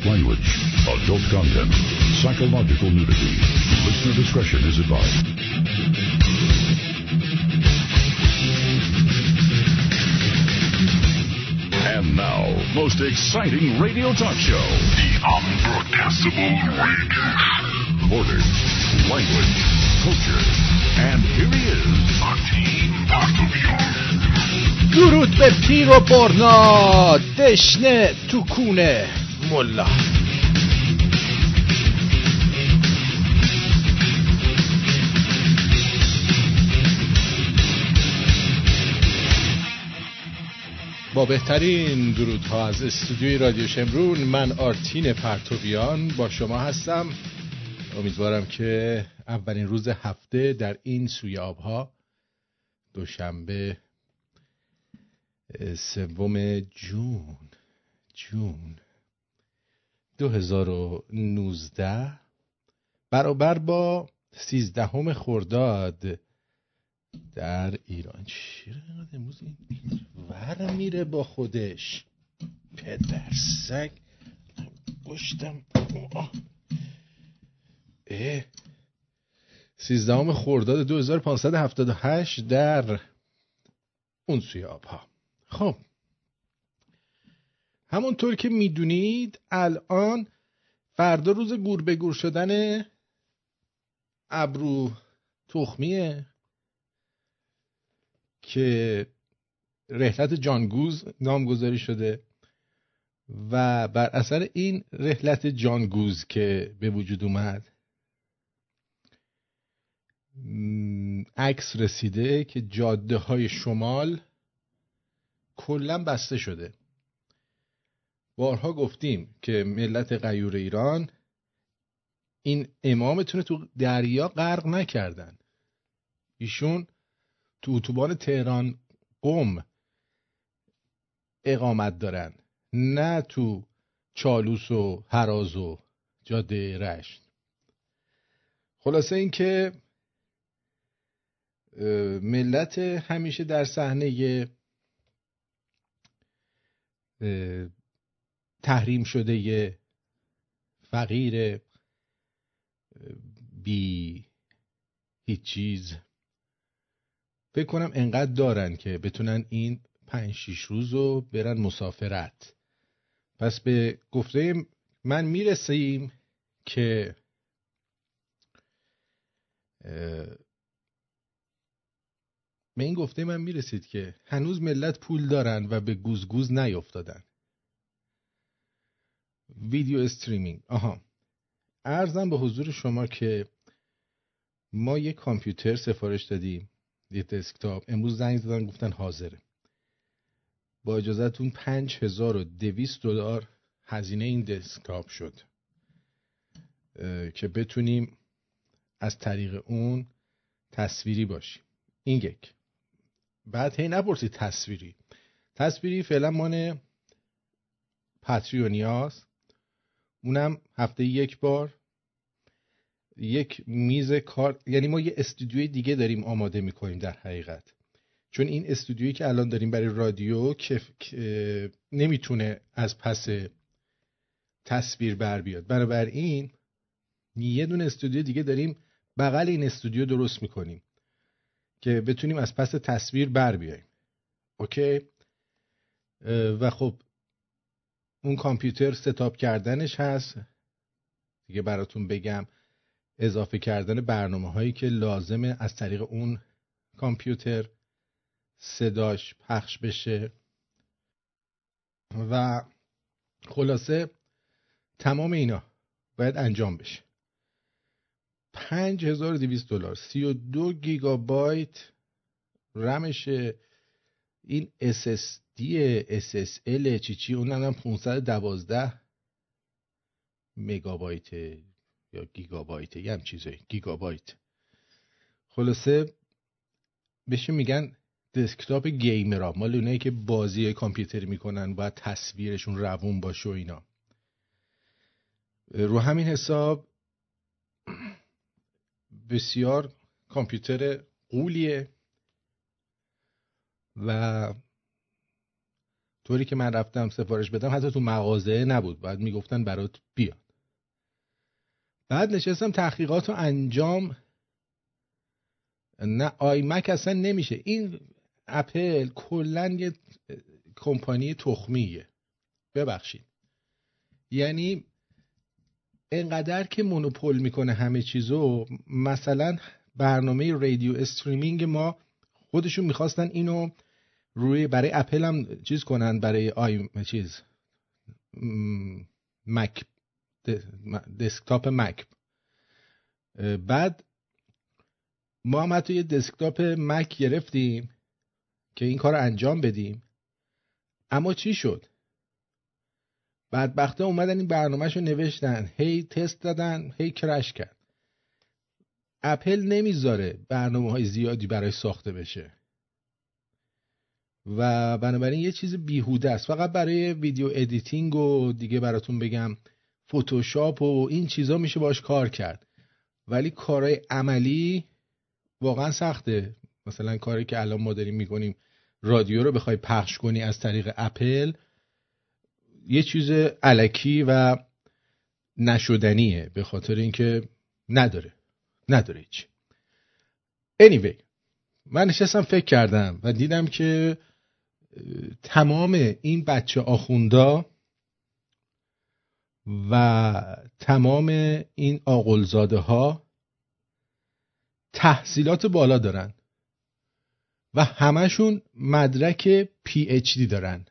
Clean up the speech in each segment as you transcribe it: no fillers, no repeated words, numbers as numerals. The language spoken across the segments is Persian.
adult language, adult content, psychological nudity. Listener discretion is advised. And now, most exciting radio talk show, the Unbroadcastable Radio. Borders, language, culture, and here he is, Martin Bartovian. درود به پیر و برنا دشنه تو کونه ملا. با بهترین درودها از استودیوی رادیو شمرون، من آرتین پرتویان با شما هستم. امیدوارم که اولین روز هفته در این سوی آبها، دوشنبه 3 جون 2019 برابر با 13 خرداد در ایران. چرا امروز این ور میره با خودش؟ پدرسگ گشتم. 13 خرداد 2578 در اون سوی آبها. خب همونطور که میدونید الان فردا روز گور به گور شدن ابرو تخمیه که رحلت جانگوز نامگذاری شده و بر اثر این رحلت جانگوز که به وجود اومد عکس رسیده که جاده های شمال کلا بسته شده. بارها گفتیم که ملت غیور ایران این امامتونه تو دریا غرق نکردن. ایشون تو اتوبان تهران قم اقامت دارن، نه تو چالوس و هراز و جاده رشت. خلاصه این که ملت همیشه در صحنه تحریم شده فقیر بی هیچ چیز فکر کنم انقدر دارن که بتونن این 5-6 روزو برن مسافرت. پس به گفته من میرسیم که به این گفته من میرسید که هنوز ملت پول دارن و به گوزگوز نیفتادن. ویدیو استریمینگ. عرضم به حضور شما که ما یک کامپیوتر سفارش دادیم، یه دسکتاپ. امروز زنگ زدن گفتن حاضره. با اجازهتون $5200 هزینه این دسکتاپ شد که بتونیم از طریق اون تصویری باشیم. این یک. بعد هی نپرسید تصویری فعلا مانه پاتریونیاست، اونم هفته یک بار. یک میز کار، یعنی ما یه استودیوی دیگه داریم آماده میکنیم در حقیقت، چون این استودیویی که الان داریم برای رادیو که نمیتونه از پس تصویر بر بیاد. بنابراین یه دونه استودیو دیگه داریم بغل این استودیو درست میکنیم که بتونیم از پس تصویر بر بیاییم. اوکی؟ و خب اون کامپیوتر ستاپ کردنش هست دیگه، براتون بگم اضافه کردن برنامه هایی که لازمه از طریق اون کامپیوتر صداش پخش بشه و خلاصه تمام اینا باید انجام بشه. $5200 32 گیگابایت رمشه. این SSD SSL چی اونم 512 مگابایت یا گیگابایت، یه هم چیزایی، گیگابایت. خلاصه بشه میگن دسکتاپ گیمرها، مال اونایی که بازی کامپیوتری میکنن باید تصویرشون روون باشه و اینا. رو همین حساب بسیار کامپیوتر قولیه و طوری که من رفتم سفارش بدم حتی تو مغازه نبود، بعد میگفتن برات بیاد. بعد نشستم تحقیقات رو انجام، نه آیمک اصلا نمیشه. این اپل کلن یه کمپانی تخمیه، ببخشید. یعنی اینقدر که مونوپول میکنه همه چیزو. مثلا برنامه رادیو استریمینگ ما خودشون میخواستن اینو روی برای اپل هم چیز کنن، برای مک، دسکتاپ مک. بعد ما هم حتی یه دسکتاپ مک گرفتیم که این کار رو انجام بدیم، اما چی شد؟ بدبخته اومدن این برنامه‌شو نوشتن، هی تست دادن، هی کرش کرد. اپل نمیذاره برنامه‌های زیادی برای ساخته بشه و بنابراین یه چیز بیهوده است، فقط برای ویدیو ادیتینگ و دیگه براتون بگم فتوشاپ و این چیزا میشه باش کار کرد، ولی کارهای عملی واقعا سخته. مثلا کاری که الان ما داریم میکنیم، رادیو رو بخوای پخش کنی از طریق اپل، یه چیز الکی و نشدنیه، به خاطر اینکه نداره هیچ. anyway من نشستم فکر کردم و دیدم که تمام این بچه آخوندا و تمام این عاقلزاده ها تحصیلات بالا دارن و همشون مدرک PhD دارن،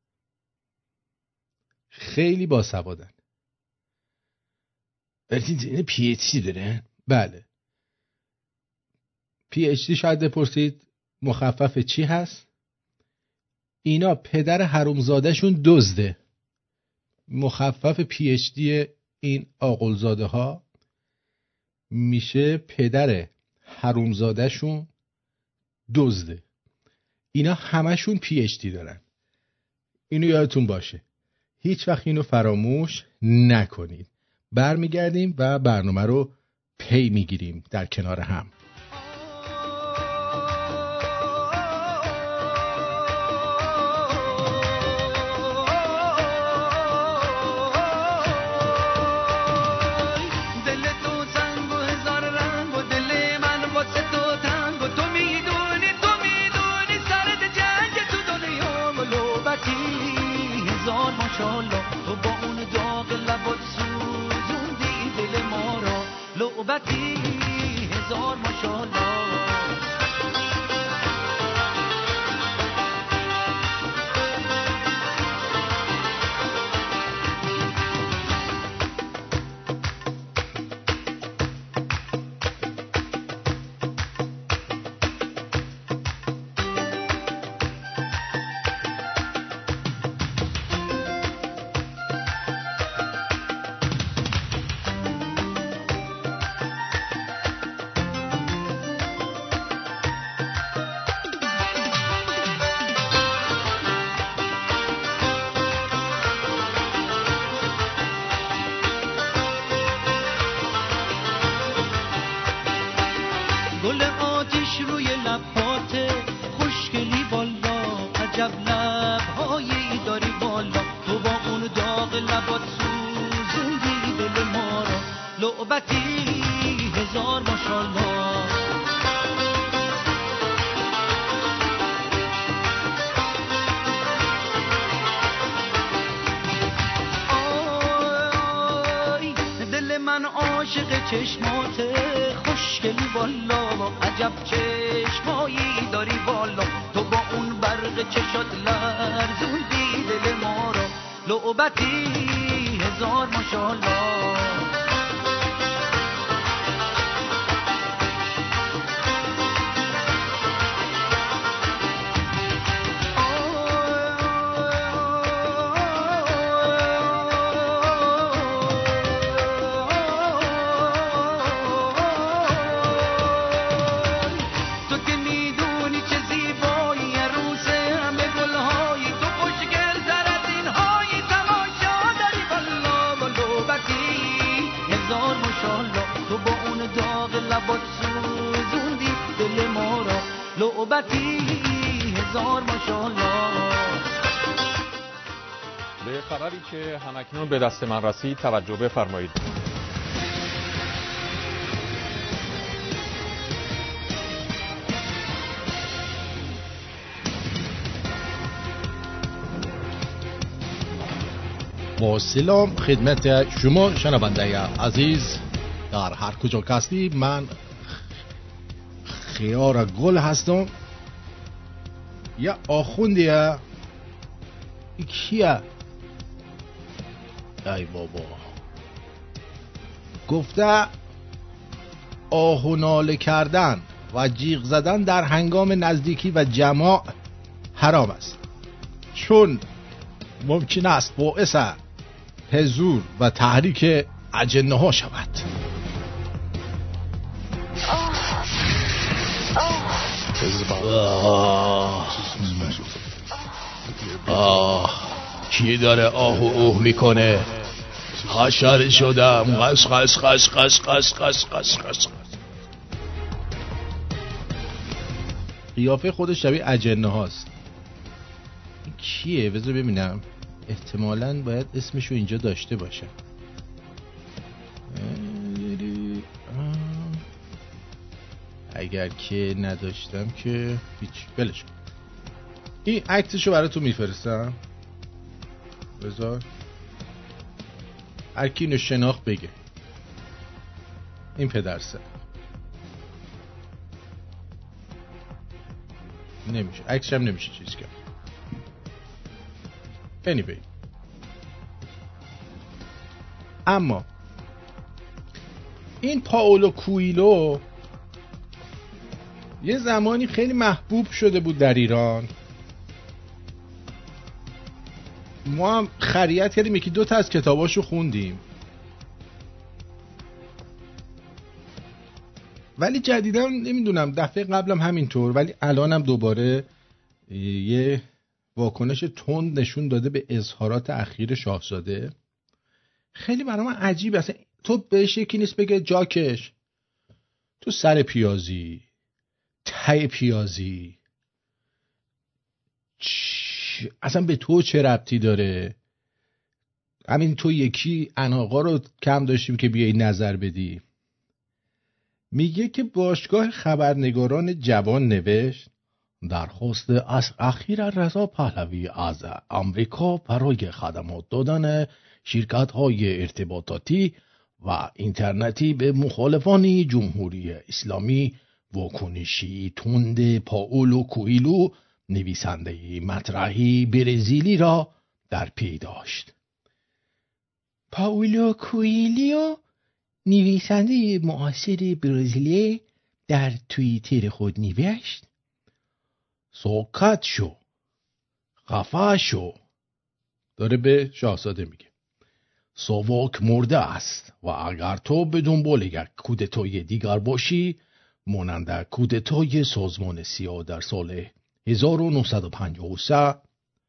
خیلی باسوادن. این PhD دارن؟ بله. PhD شاید بپرسید مخفف چی هست؟ اینا پدر حرومزادهشون دزده. مخفف PhD این عاقلزاده ها میشه پدر حرومزادهشون دزده. اینا همشون PhD دارن. اینو یادتون باشه، هیچ وقت اینو فراموش نکنید. برمیگردیم و برنامه رو پی میگیریم در کنار هم. به خبری که همکنون به دست من رسید توجه بفرمایید. با سلام خدمت شما شنونده عزیز در هر کجا که هستی. من خیار گل هستم. یا آخوندیه ای کیه؟ ای بابا گفته آه و ناله کردن و جیغ زدن در هنگام نزدیکی و جماع حرام است، چون ممکن است باعث حضور و تحریک اجنه ها شود. کی داره آه و اوه میکنه؟ حشر شدم. قش قش قش قش قش قش قش قش. قیافه خودش شبیه اجنه هاست. این کیه؟ بذار ببینم. احتمالاً باید اسمشو اینجا داشته باشه. اگر که نداشتم که هیچ، بلش کن. این عکسشو براتون میفرستم. بذار هر کی اینو شناخت بگه. این پدرسه نمیشه، عکسش هم نمیشه چیز کرد. anyway. اما این پائولو کویلو یه زمانی خیلی محبوب شده بود در ایران. ما هم خریت کردیم، یکی دوتا از کتاباشو خوندیم، ولی جدیداً نمیدونم، دفعه قبلم همینطور، ولی الانم دوباره یه واکنش تند نشون داده به اظهارات اخیر شاهزاده. خیلی برای من عجیبه. اصلا تو بهش یکی نیست بگه جاکش تو سر پیازی، ته پیازی، اصلا به تو چه ربطی داره؟ همین تو یکی اناقا رو کم داشتیم که بیایی نظر بدی. میگه که باشگاه خبرنگاران جوان نوشت درخواست از اخیر رضا پهلوی از آمریکا برای خدمات دادن شرکت‌های ارتباطاتی و اینترنتی به مخالفان جمهوری اسلامی واکنشی تند پائولو کویلو نویسنده مطرحی برزیلی را در پی داشت. پائولو کویلو نویسنده معاصر برزیلی در توییتر خود نوشت ساکت شو، خفه شو. داره به شاهزاده میگه ساواک مرده است و اگر تو به دنبال یک کودتای دیگر باشی مانند کودتای سازمان سیا در سال 1953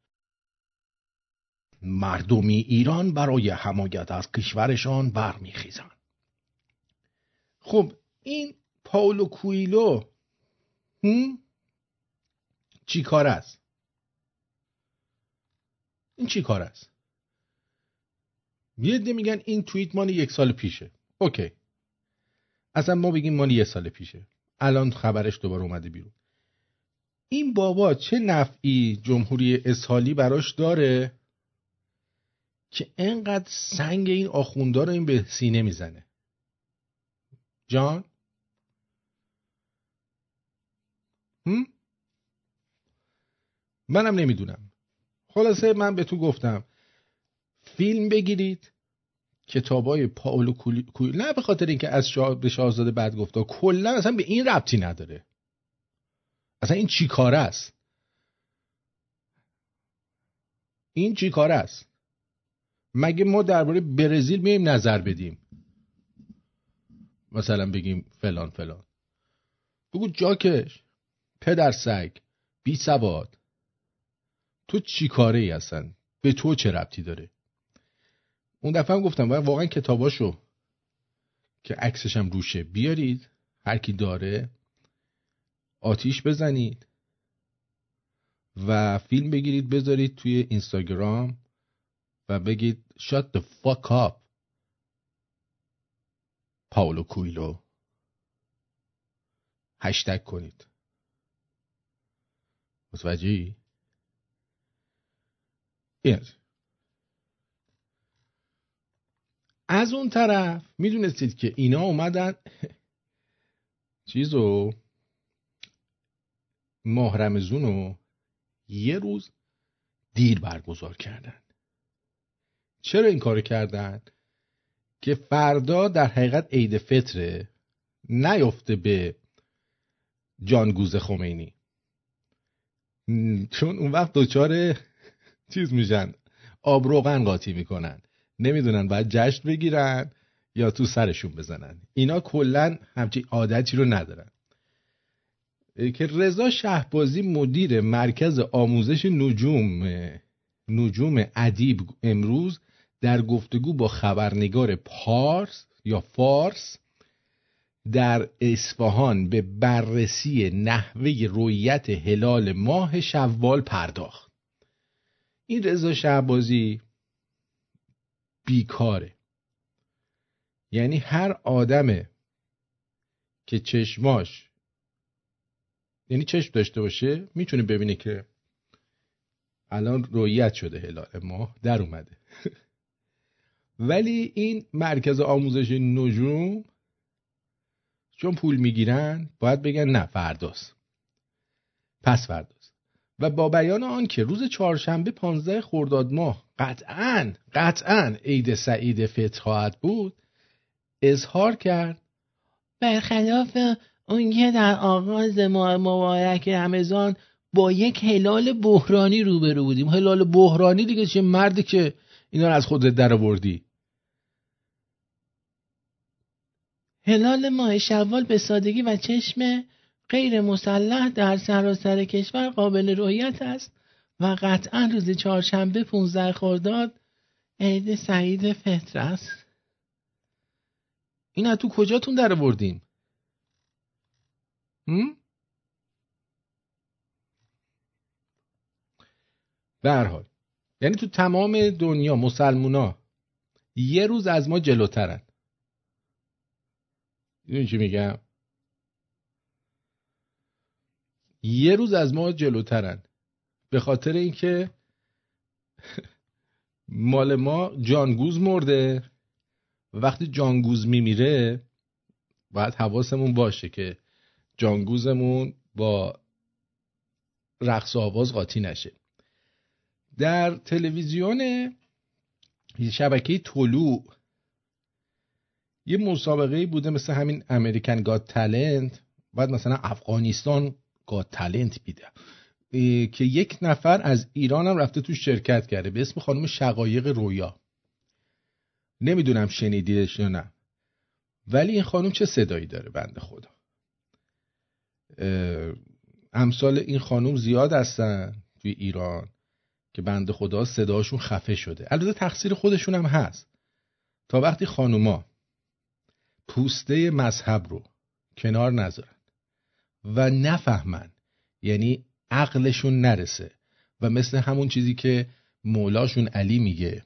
مردمی ایران برای حمایت از کشورشان برمیخیزند. خب این پائولو کویلو چی کار است؟ این چی کار است؟ یه عده میگن این توییت مال 1 سال پیشه. اوکی، اصلا ما بگیم مال 1 سال پیشه، الان خبرش دوباره اومده بیرون. این بابا چه نفعی جمهوری اسحالی براش داره که اینقدر سنگ این آخوندا رو این به سینه میزنه؟ جان؟ منم نمیدونم. خلاصه من به تو گفتم فیلم بگیرید، کتابای پائولو کویلو، نه به خاطر اینکه از به شاهزاده بد گفته، کلا اصلا به این ربطی نداره. اصلا این چی کاره است؟ این چی کاره است؟ مگه ما درباره برزیل میایم نظر بدیم؟ مثلا بگیم فلان فلان. بگو جاکش پدر سگ بی سواد، تو چی کاره ای اصلا؟ به تو چه ربطی داره؟ اون دفعه هم گفتم واقعا کتاباشو که عکسش هم روشه بیارید، هر کی داره آتیش بزنید و فیلم بگیرید بذارید توی اینستاگرام و بگید shut the fuck up پائولو کویلو، هشتگ کنید. متوجهی؟ از اون طرف میدونستید که اینا اومدن چیزو ماه رمضونو یه روز دیر برگزار کردن. چرا این کارو کردن؟ که فردا در حقیقت عید فطره، نیفته به جانگوز خمینی، چون اون وقت دوچار چیز میشن، آب روغن قاطی میکنن، نمیدونن باید جشن بگیرن یا تو سرشون بزنن. اینا کلن همچین عادتی رو ندارن. که رضا شهبازی مدیر مرکز آموزش نجوم ادیب امروز در گفتگو با خبرنگار پارس یا فارس در اصفهان به بررسی نحوه رؤیت هلال ماه شوال پرداخت. این رضا شهبازی بیکاره. یعنی هر آدمه که چشماش، یعنی چشم داشته باشه، میتونه ببینه که الان رؤیت شده هلال ماه در اومده. ولی این مرکز آموزش نجوم چون پول میگیرن باید بگن نه فرداست، پس فرداست. و با بیان آن که روز چهارشنبه 15 خرداد ماه قطعاً عید سعید فطر خواهد بود، اظهار کرد برخلاف اون که در آغاز ماه مبارک رمضان با یک هلال بحرانی روبرو بودیم. هلال بحرانی دیگه چه مردی که اینا رو از خودت در آوردی. هلال ماه شوال به سادگی و چشم غیر مسلح در سراسر کشور قابل رؤیت است و قطعا روز چهارشنبه 15 خرداد عید سعید فطر است. اینا تو کجاتون در آوردین؟ به هر حال یعنی تو تمام دنیا مسلمونا یه روز از ما جلوترن. این چی میگم؟ یه روز از ما جلوترن به خاطر اینکه مال ما جانگوز مرده. وقتی جانگوز میمیره باید حواسمون باشه که جانگوزمون با رقص و آواز قاطی نشه. در تلویزیون شبکه طلوع یه مسابقه بوده مثل همین امریکن گات تالنت، بعد مثلا افغانستان گات تالنت بیده که یک نفر از ایران هم رفته تو شرکت کرده به اسم خانم شقایق رویا. نمیدونم شنیدیدش یا نه، ولی این خانم چه صدایی داره بنده خدا. امثال این خانم زیاد هستن توی ایران که بنده خدا صداشون خفه شده. البته تقصیر خودشون هم هست. تا وقتی خانوما پوسته مذهب رو کنار نذارن و نفهمن، یعنی عقلشون نرسه و مثل همون چیزی که مولاشون علی میگه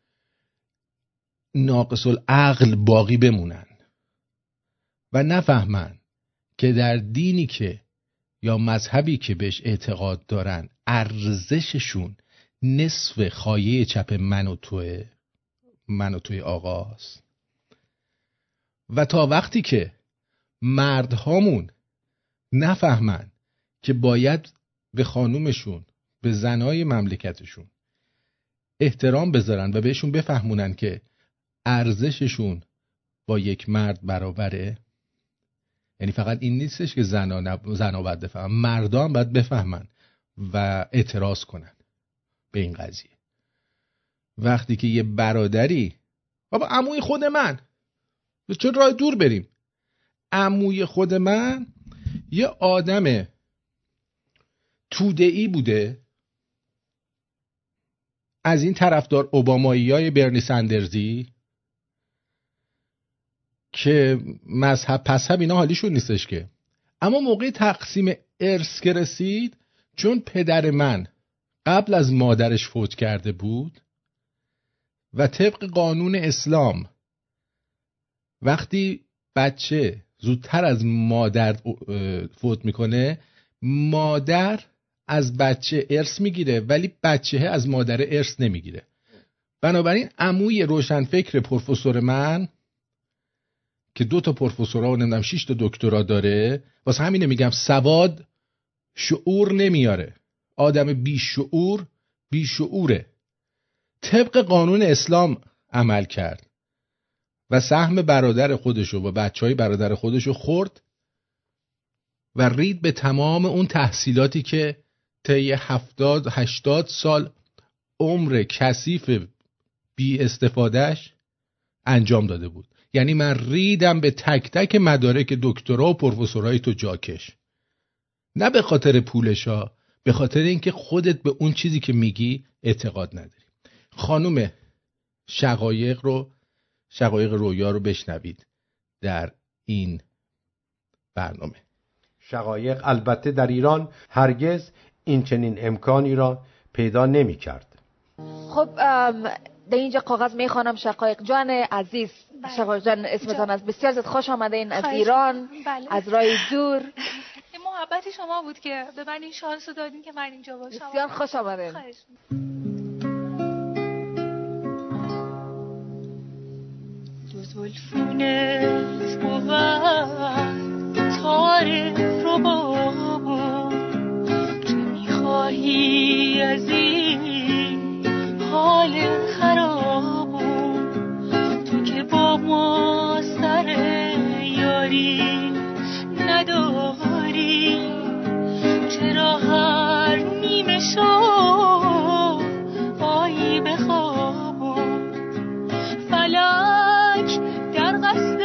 ناقص العقل باقی بمونن و نفهمن که در دینی که یا مذهبی که بهش اعتقاد دارن ارزششون نصف خایه چپ من و توی آقاست. و تا وقتی که مردهامون نفهمن که باید به خانومشون، به زنای مملکتشون احترام بذارن و بهشون بفهمونن که ارزششون با یک مرد برابره، یعنی فقط این نیستش که زنا باید بفهمن، مردا هم باید بفهمن و اعتراض کنن به این قضیه. وقتی که یه برادری، بابا عموی خود من، چه راه دور بریم، عموی خود من یه آدم توده‌ای بوده، از این طرفدار اوباماییای برنی سندرزی که مذهب پسب اینا حالیشون نیستش که. اما موقع تقسیم ارث که رسید، چون پدر من قبل از مادرش فوت کرده بود، و طبق قانون اسلام وقتی بچه زودتر از مادر فوت میکنه، مادر از بچه ارث میگیره ولی بچه از مادر ارث نمیگیره. بنابراین عموی روشنفکر پروفسور من که 2 پروفسورا و نمیدونم 6 دکترا داره، واسه همینه میگم سواد شعور نمیاره. آدم بیشعوره. طبق قانون اسلام عمل کرد و سهم برادر خودشو و بچهای برادر خودشو خورد و رید به تمام اون تحصیلاتی که طی 70-80 سال عمر کثیف بی استفادهش انجام داده بود. یعنی من ریدم به تک تک مدارک دکترا و پروفسورای تو جاکش، نه به خاطر پولشا، به خاطر اینکه خودت به اون چیزی که میگی اعتقاد نداری. خانم شقایق رویا رو بشنوید در این برنامه. شقایق البته در ایران هرگز این چنین امکانی را پیدا نمی کرد. خب در اینجا کاغذ میخوانم. شقایق جان عزیز، شقایق جان اسمتان از بسیار زیاد خوش آمدین از ایران. بله. از راه دور. این محبت شما بود که به من این شانس رو دادین که من اینجا باشم. بسیار خوش آمدین. زلفونت بود تار رو بابا، چه میخواهی از این حال خرابو، تو که با ما سر یاری نداری، چرا هر نیمه شو آیی بخوابو، فلک در قصد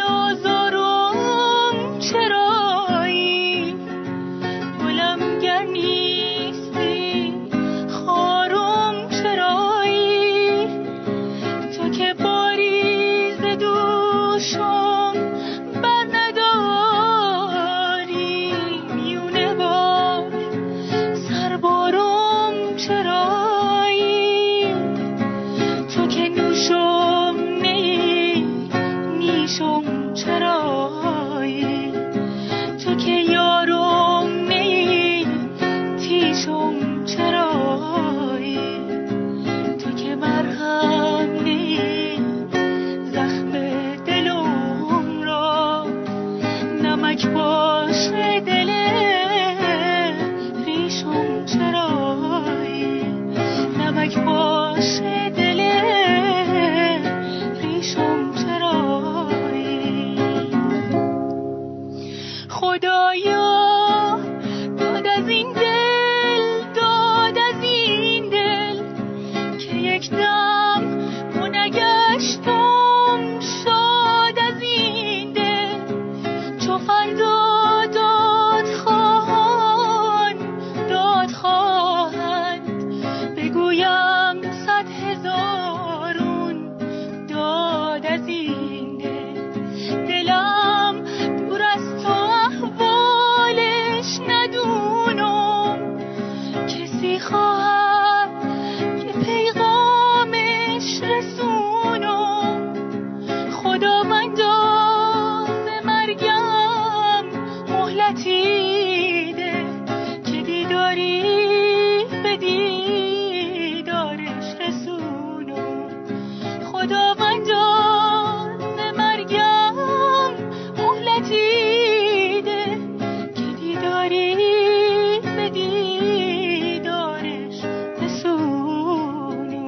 آزارم چرایی، گلم گر نیستی خارم چرایی، تو که باری ز دوشم بر نداری، میونه بار سربارم چرایی، تو که نوشم نیشم چرایی، تو که یارم نی تیشم چرایی، تو که مرهم نی زخم دلم را، نمک باشه دل ریشم چرایی، نمک باشه دل ریشم چرایی. خدایا داد از این دل، داد از این دل، که یک دم منگشتم شاد از این دل، چو فردا داد خواهند بگویم 100,000 داد از این دل، دلم دور از تو احوالش ندونم، کسی خواهد که پیغامش رسونم، خداوندا به مرگم مهلتی ده، که دیداری به دیدارش رسونم، خداوندا به مرگم مهلتی ده، که دیداری به دیدارش رسونم.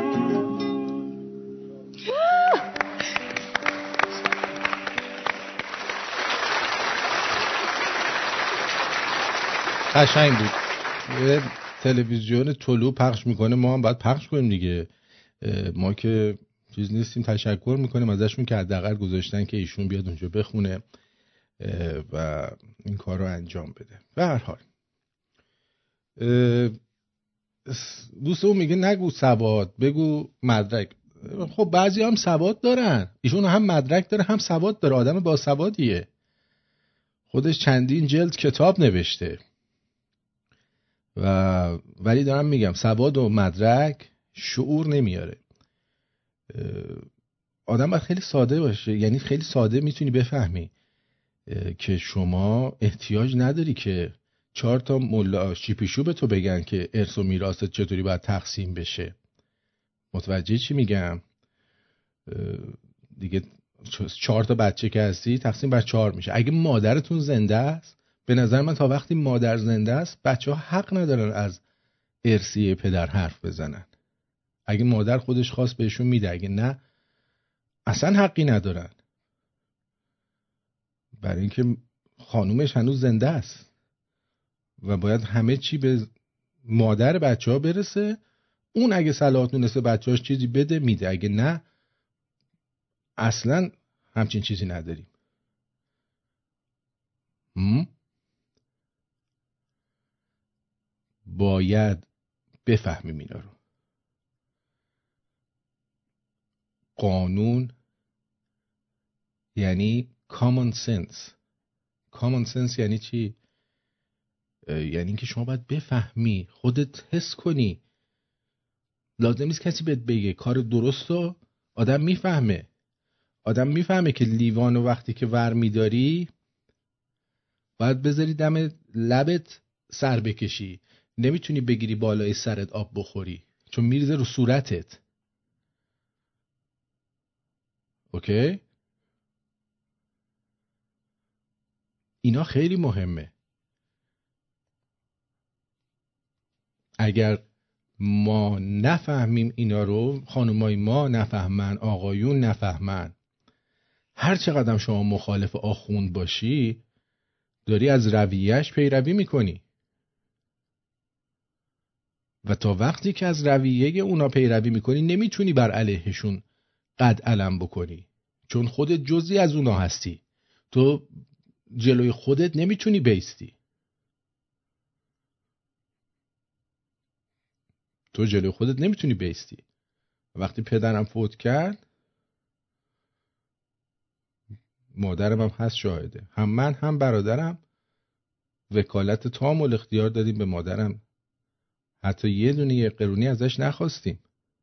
قشنگ بود. یه تلویزیون طلوع پخش میکنه، ما هم باید پخش کنیم دیگه. ما که چیز نیستیم. تشکر میکنیم ازشون که حداقل گذاشتن که ایشون بیاد اونجا بخونه و این کار رو انجام بده. به هر حال دوستمون میگه نگو سواد، بگو مدرک. خب بعضی هم سواد دارن، ایشون هم مدرک داره هم سواد داره، آدم با سوادیه، خودش چندین جلد کتاب نوشته ولی دارم میگم سواد و مدرک شعور نمیاره. آدم باید خیلی ساده باشه، یعنی خیلی ساده میتونی بفهمی که شما احتیاج نداری که 4 تا ملا شیپیشو به تو بگن که ارث و میراثت چطوری باید تقسیم بشه. متوجه چی میگم؟ دیگه 4 تا بچه که هستی تقسیم بر 4 میشه. اگه مادرتون زنده است، به نظر من تا وقتی مادر زنده است بچه ها حق ندارن از ارثیه پدر حرف بزنن. اگه مادر خودش خواست بهشون میده، اگه نه اصلا حقی ندارن، برای اینکه خانومش هنوز زنده است و باید همه چی به مادر بچه ها برسه. اون اگه صلاح دونسته بچه هاش چیزی بده میده، اگه نه اصلا همچین چیزی نداریم. باید بفهمیم اینا رو. قانون یعنی common sense. common sense یعنی چی؟ یعنی اینکه شما باید بفهمی، خودت حس کنی. لازم نیست کسی بهت بگه. کار درست رو آدم میفهمه. آدم میفهمه که لیوانو وقتی که ور میداری باید بذاری دم لبت سر بکشی. نمیتونی بگیری بالای سرت آب بخوری چون میریزه رو صورتت. اوکی؟ اینا خیلی مهمه. اگر ما نفهمیم اینا رو، خانمای ما نفهمن، آقایون نفهمن، هر چقدر شما مخالف آخوند باشی داری از رویهش پیروی میکنی و تا وقتی که از رویه اونا پیروی میکنی نمیتونی بر علیهشون قد علم بکنی، چون خودت جزئی از اونا هستی. تو جلوی خودت نمیتونی بیستی. وقتی پدرم فوت کرد، مادرم هم هست شاهده، هم من هم برادرم وکالت تام الاختیار دادیم به مادرم. حتی یه دونه یه قرونی ازش نخواستیم.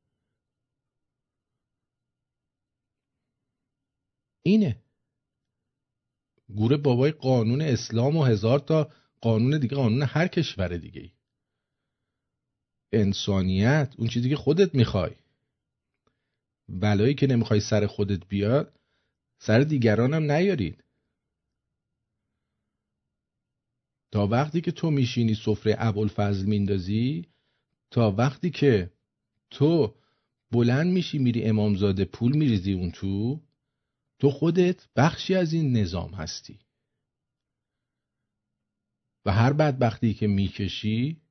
اینه گوره بابای قانون اسلام و 1000 تا قانون دیگه، قانون هر کشور دیگه. انسانیت، اون چیزی که خودت میخوای. بلایی که نمیخوای سر خودت بیاد سر دیگران هم نیارید. تا وقتی که تو میشینی سفره ابوالفضل میندازی، تا وقتی که تو بلند میشی میری امامزاده پول میریزی اون تو خودت بخشی از این نظام هستی و هر بدبختی که میکشی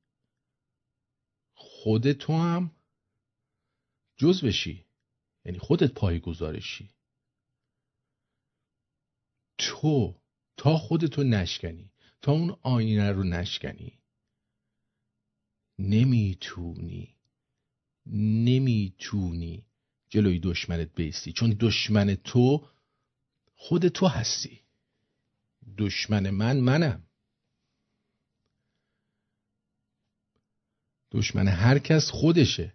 خودت تو هم جز بشی، یعنی خودت پای گذارشی. تو تا خودتو نشکنی، تا اون آینه رو نشکنی، نمیتونی جلوی دشمنت بیستی، چون دشمن تو خود تو هستی. دشمن منم. دشمن هر کس خودشه.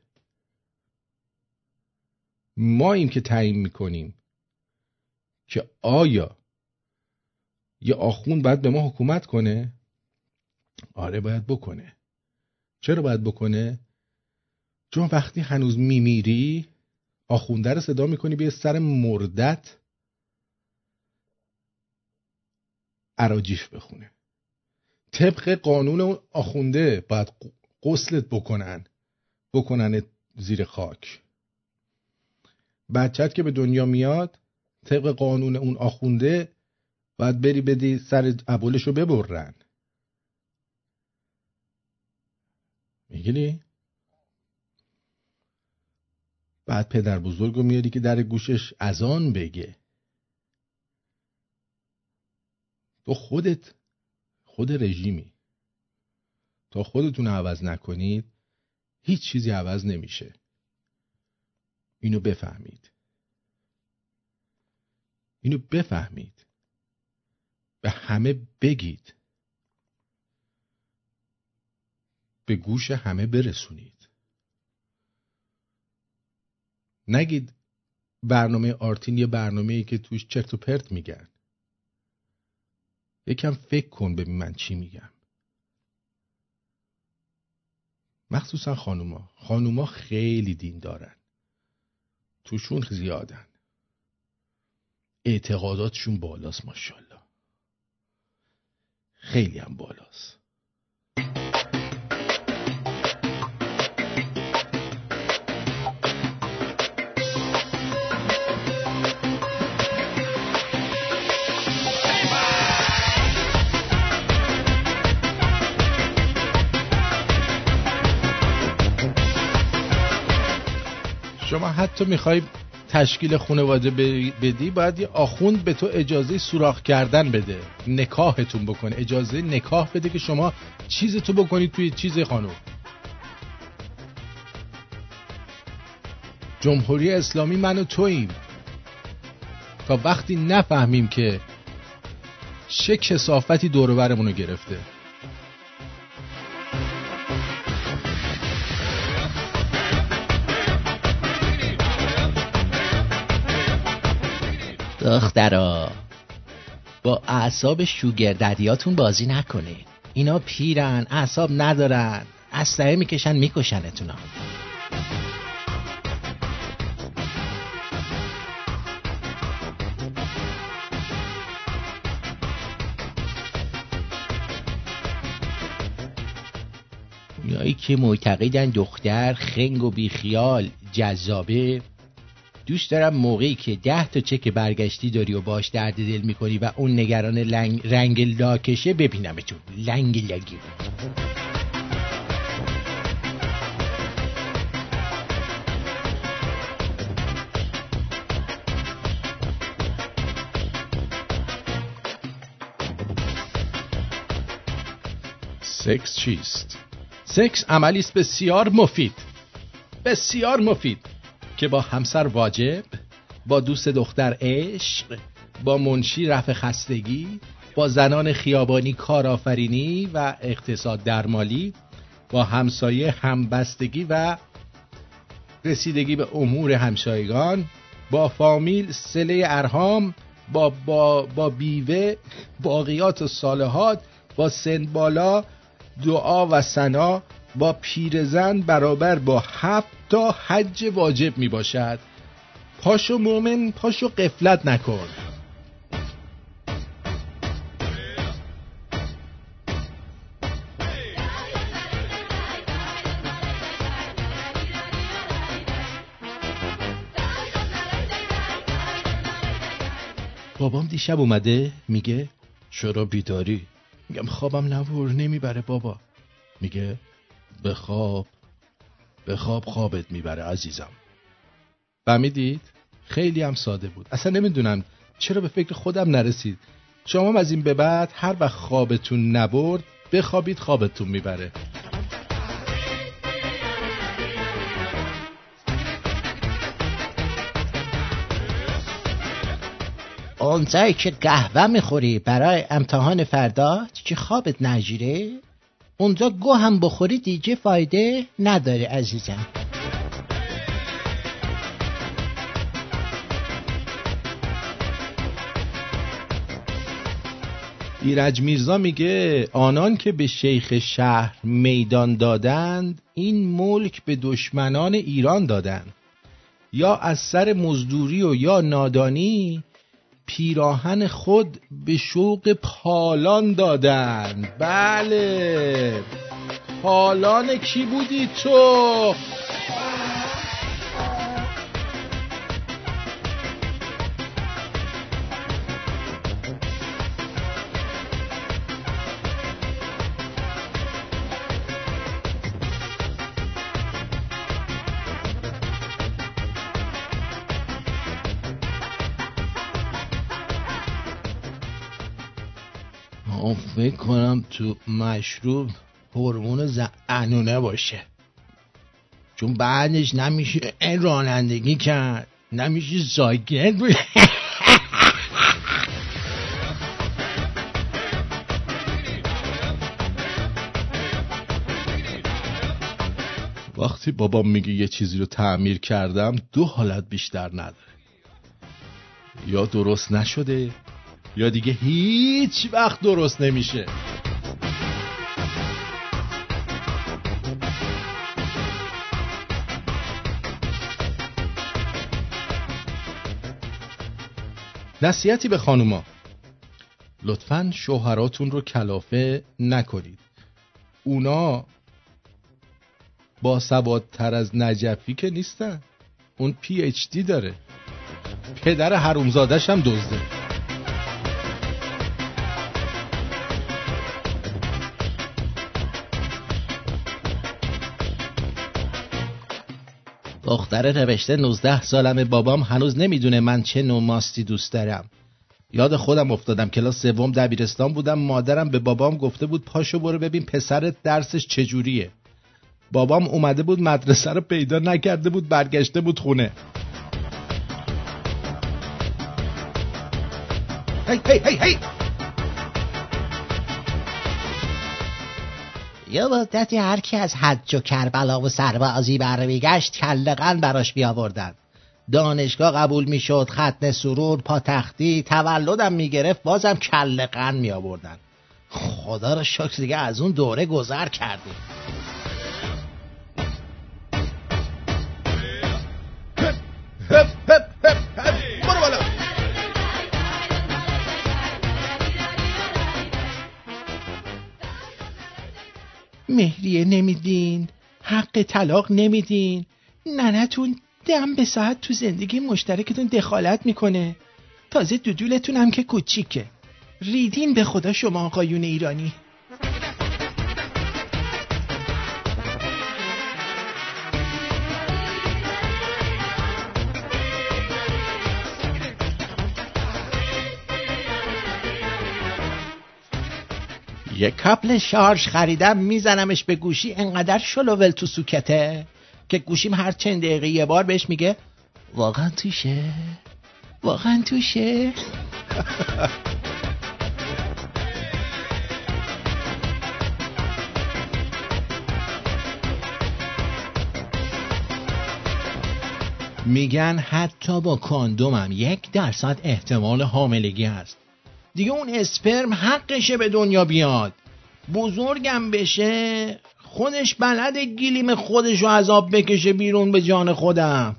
ما این که تعیین میکنیم که آیا یه آخوند باید به ما حکومت کنه؟ آره باید بکنه. چرا باید بکنه؟ چون وقتی هنوز میمیری آخونده رو صدا میکنی به سر مردت اراجیف بخونه. طبق قانون اون آخونده باید غسلت بکنن زیر خاک. بچت که به دنیا میاد طبق قانون اون آخونده باید بری بدی سر ابولشو ببرن. میگیری؟ بعد پدر بزرگو میاری که در گوشش اذان بگه. تو خود رژیمی. تا خودتون عوض نکنید هیچ چیزی عوض نمیشه. اینو بفهمید. به همه بگید. به گوش همه برسونید. نگید برنامه آرتین یه برنامه‌ای که توش چرت و پرت میگن. یکم فکر کن ببین من چی میگم. مخصوصا خانوما خیلی دین دارن، توشون زیادن، اعتقاداتشون بالاست، ماشاءالله خیلی هم بالاست. شما حتی میخوای تشکیل خانواده بدی، باید یه آخوند به تو اجازه سوراخ کردن بده، نکاحتون بکنه، اجازه نکاح بده که شما چیزتو بکنید توی چیز خانم. جمهوری اسلامی من و توییم. تا وقتی نفهمیم که چه کثافتی دور و برمونو گرفته. دخترا با اعصاب شوگرددیاتون بازی نکنید. اینا پیرن، اعصاب ندارن، اسلحه میکشن میکشنتونا. اونایی که معتقدن دختر خنگ و بیخیال جذابه، دوست دارم موقعی که 10 تا چک برگشتی داری و باش درد دل میکنی و اون نگران رنگ لاکشه ببینمتون. لنگ لگی سکس چیست؟ سکس عملی است بسیار مفید، بسیار مفید که با همسر واجب، با دوست دختر عشق، با منشی رفع خستگی، با زنان خیابانی کارآفرینی و اقتصاد درمالی، با همسایه همبستگی و رسیدگی به امور همسایگان، با فامیل صله ارحام، با بیوه باقیات و صالحات، با سن بالا دعا و ثنا، با پیرزن برابر با 7 تا حج واجب می باشد. پاشو مومن، پاشو غفلت نکن. بابام دیشب اومده میگه چرا بیداری؟ میگم خوابم نبور نمیبره بابا. میگه بخواب خوابت میبره عزیزم. فهمیدید؟ خیلی هم ساده بود. اصلا نمیدونم چرا به فکر خودم نرسید. شما هم از این به بعد هر وقت خوابتون نبرد بخوابید، خوابتون میبره. اونجایی که قهوه میخوری برای امتحان فردا که خوابت نگیره، اونجا گو هم بخوری دیگه فایده نداره عزیزم. ایرج میرزا میگه آنان که به شیخ شهر میدان دادند، این ملک به دشمنان ایران دادند. یا از سر مزدوری و یا نادانی، پیراهن خود به شوق پالان دادند. بله، پالان کی بودی تو؟ فکر کنم تو مشروب هورمون زنونه باشه، چون بعدش نمیشه رانندگی کرد، نمیشه ساکت بود. وقتی بابام میگه یه چیزی رو تعمیر کردم 2 حالت بیشتر نداره. یا درست نشده یا دیگه هیچ وقت درست نمیشه. نصیحتی به خانوما: لطفاً شوهراتون رو کلافه نکنید. اونا با سوادتر از نجفی که نیستن. اون PhD داره، پدر حرومزادش هم دزده. دختره نوشته 19 سالمه، بابام هنوز نمیدونه من چه نوع ماستی دوست دارم. یاد خودم افتادم کلاس سوم دبیرستان بودم، مادرم به بابام گفته بود پاشو برو ببین پسرت درسش چجوریه. بابام اومده بود مدرسه رو پیدا نکرده بود، برگشته بود خونه. هی یه مدتی هر کی از حج و کربلا و سربازی برمیگشت کله‌قن براش بیاوردن. دانشگاه قبول میشد، ختنه سرور، پاتختی، تولدم میگرفت، بازم کله‌قن میآوردن. خدا رو شکر دیگه از اون دوره گذر کردیم. برو بالا. مهریه نمیدین، حق طلاق نمیدین، ننتون دم به ساعت تو زندگی مشترکتون دخالت میکنه، تازه دودولتون هم که کوچیکه. ریدین به خدا شما آقایون ایرانی. یه کابل شارژ خریدم میزنمش به گوشی، انقدر شلوول تو سوکته که گوشیم هر چند دقیقه یه بار بهش میگه واقعا توشه؟ واقعا توشه؟ میگن حتی با کاندومم 1% احتمال حاملگی هست. دیگه اون اسپرم حقشه به دنیا بیاد، بزرگم بشه، خودش بلده گلیم خودشو از آب بکشه بیرون به جان خودم.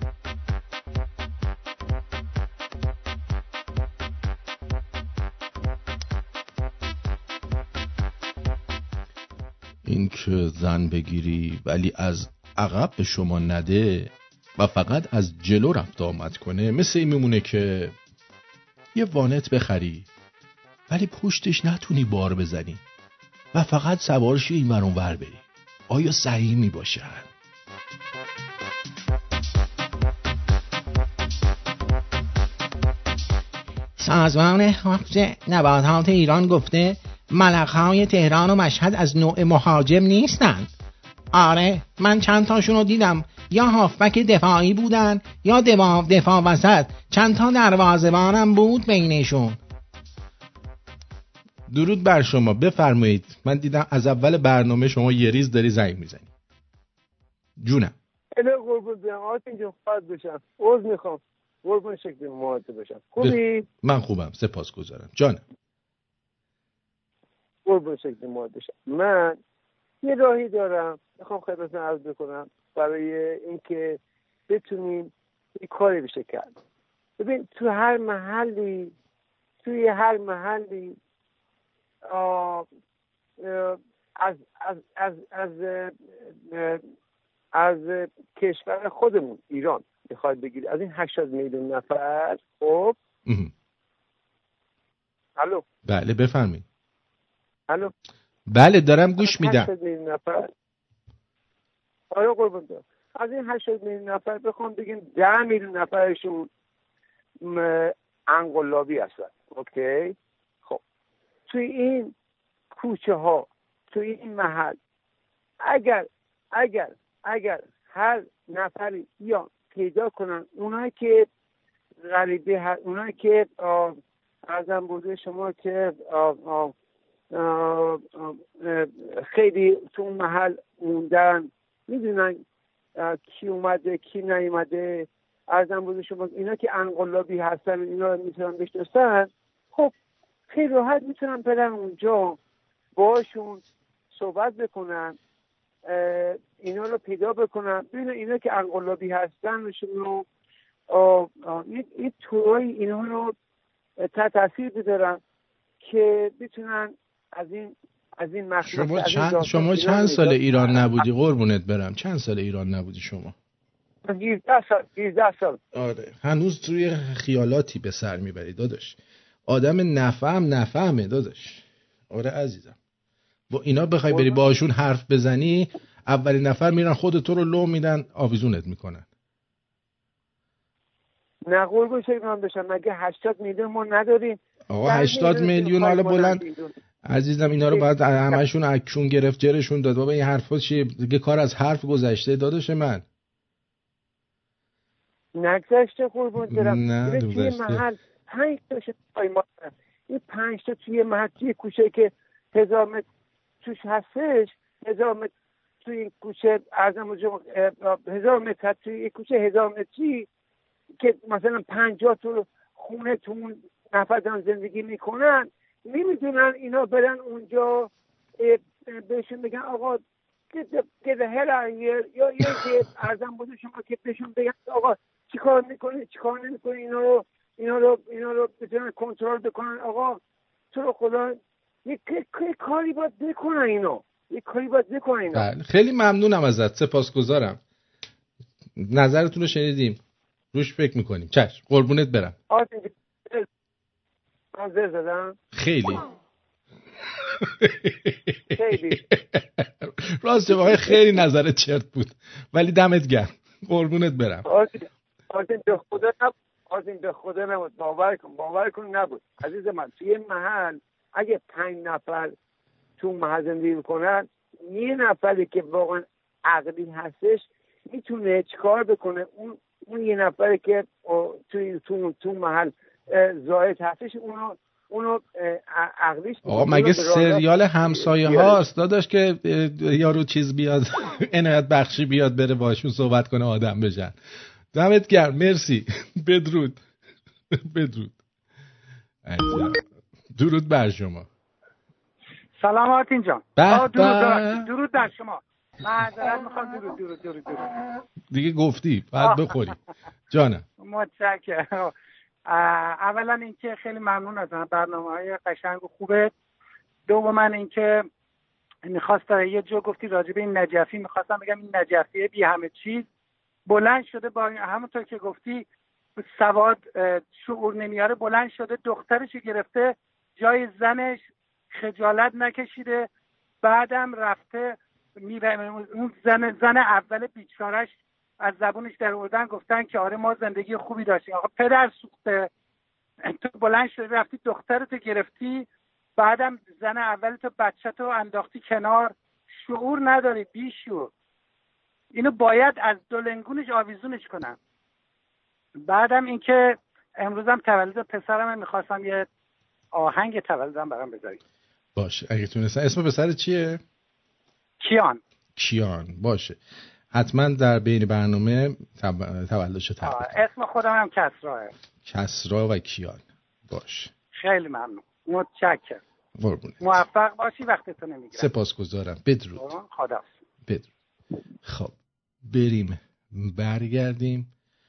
این که زن بگیری ولی از عقب به شما نده و فقط از جلو رفت آمد کنه، مثل این میمونه که یه وانت بخری ولی پشتش نتونی بار بزنی و فقط سوارشی این ور اون ور بری. آیا صحیح می باشن؟ سازمان حفظ نباتات ایران گفته ملخ‌های تهران و مشهد از نوع مهاجم نیستند. آره من چند تاشون رو دیدم، یا هافبک دفاعی بودن یا دفاع وسط، چند تا دروازه‌بانم بود بینشون. درود بر شما، بفرمایید. من دیدم از اول برنامه شما یه ریز داری زنگ میزنی. جونم. قربون بیام اینجا خواهد بشم. عذر میخوام. قربون شکل مواجه بشم. خوبی؟ من خوبم، سپاسگزارم. جانم. قربون شکل مواجه بشم. من یه راهی دارم میخوام خدمتتون عرض بکنم برای اینکه بتونیم یه کاری بشه کرد. ببین توی هر محلی از کشور خودمون ایران میخواد بگیری، از این 80 میلیون نفر. خب الو. بله بفرمایید. الو. بله دارم گوش میدم. 80 میلیون نفر. آره قربون دارم. از این 80 میلیون نفر بخوام بگیم 10 میلیون نفرشون انقلابی هستن. اوکی؟ خب توی این کوچه ها، توی این محل اگر هر نفری یا پیدا کنن اونایی که غریبه هست، اونایی که ارزم بوده شما که خیلی تو اون محل موندن، میدونن کی اومده کی نیومده، عرضم بود شما اینا که انقلابی هستن اینا رو میتونن بشناسن، خب خیلی راحت میتونن برن اونجا باشون صحبت بکنن، اینا رو پیدا بکنن، ببینن اینا که انقلابی هستن رو این طورای اینا رو تاثیر بذارن که بتونن از این مخلوق. شما چند سال ایران نبودی قربونت برم؟ چند سال ایران نبودی شما؟ 18 سال. آره هنوز توی خیالاتی به سر میبری داداش. آدم نفهمه داداش. آره عزیزم، با اینا بخوای بری باشون حرف بزنی اولین نفر میرن خود تو رو لو میدن، آویزونت میکنن. نه قربون شکل بشم، مگه 80 میلیون ما نداریم؟ آقا 80 میلیون حالا بلند عزیزم، اینا رو باید همشون اکشون گرفت جرشون داد. بابا این حرفا چیه دیگه؟ کار از حرف گذشته داداش من. نگذشته قربون برم. نه توی محل 5 تا این 5 تا توی محل توی کوچه که 1000 متر توش هستش، 1000 متر توی این کوچه ارزم 1000 متر توی این کوچه 1000 متری که مثلا 50 تا خونه تو اون نفر دارن زندگی میکنن، نمیدونن اینا برن اونجا بهشون بگن آقا get the hell out of here، یا که ارزم بوده شما که بهشون بگن آقا چیکار میکنی چیکار نمیکنی، اینا رو بتونن کنترل بکنن. آقا تو رو خدا یک کاری باید بکنن اینا، یک کاری باید بکنن اینا. بله خیلی ممنونم ازت، سپاسگزارم. نظرتون رو شنیدیم، روش فکر میکنیم. چشم قربونت برم. زر زدم خیلی خیلی راست واقعا خیلی نظرت چرت بود، ولی دمت گرم قربونت برم. آزین به خدا نبود، باور کن نبود عزیز من. توی محل اگه 5 نفر تو محل زندگی کنن، یه نفری که واقعا عقلی هستش میتونه چیکار بکنه، اون یه نفری که تو محل زاهد هستش اونو عقلیش. آقا مگه سریال همسایه هاست داداش که یارو چیز بیاد عنایت بخشی بیاد بره باشون صحبت کنه آدم بشن؟ دمت گرم، مرسی. بدرود. درود بر شما. سلام آرتین جان. درود بر شما. معذرت میخوام. درود دیگه گفتی بعد بخوری جانم. متشکرم. اولا اینکه خیلی ممنون از برنامه‌های قشنگ و خوبه. دوما اینکه میخواستم یه جو گفتی راجع به این نجفی، میخواستم بگم این نجفیه بی همه چیز بلند شده، با همونطور که گفتی سواد شعور نمیاره، بلند شده دخترش گرفته جای زنش، خجالت نکشیده، بعدم رفته اون زن اول بیچارش از زبونش در آوردن گفتن که آره ما زندگی خوبی داشتیم. آقا پدر سوخته، تو بلند شدی رفتی دخترتو گرفتی، بعدم زن اولتو بچه‌تو انداختی کنار، شعور نداری، بیشعور. اینو باید از دولنگونش آویزونش کنم. بعدم اینکه امروزم تولد پسرم، میخواستم یه آهنگ تولدم برام بذاری. باشه اگه تونستن. اسم پسر چیه؟ کیان. باشه حتما در بین برنامه تولدشو تبریک. اسم خودم هم کسراه. کسرا و کیان. باشه خیلی ممنون، متشکرم. قربونت. موفق باشی، وقتتون نمیگیرم. سپاسگزارم. بدرود. خدا. بدرود. خب بریم برگردیم.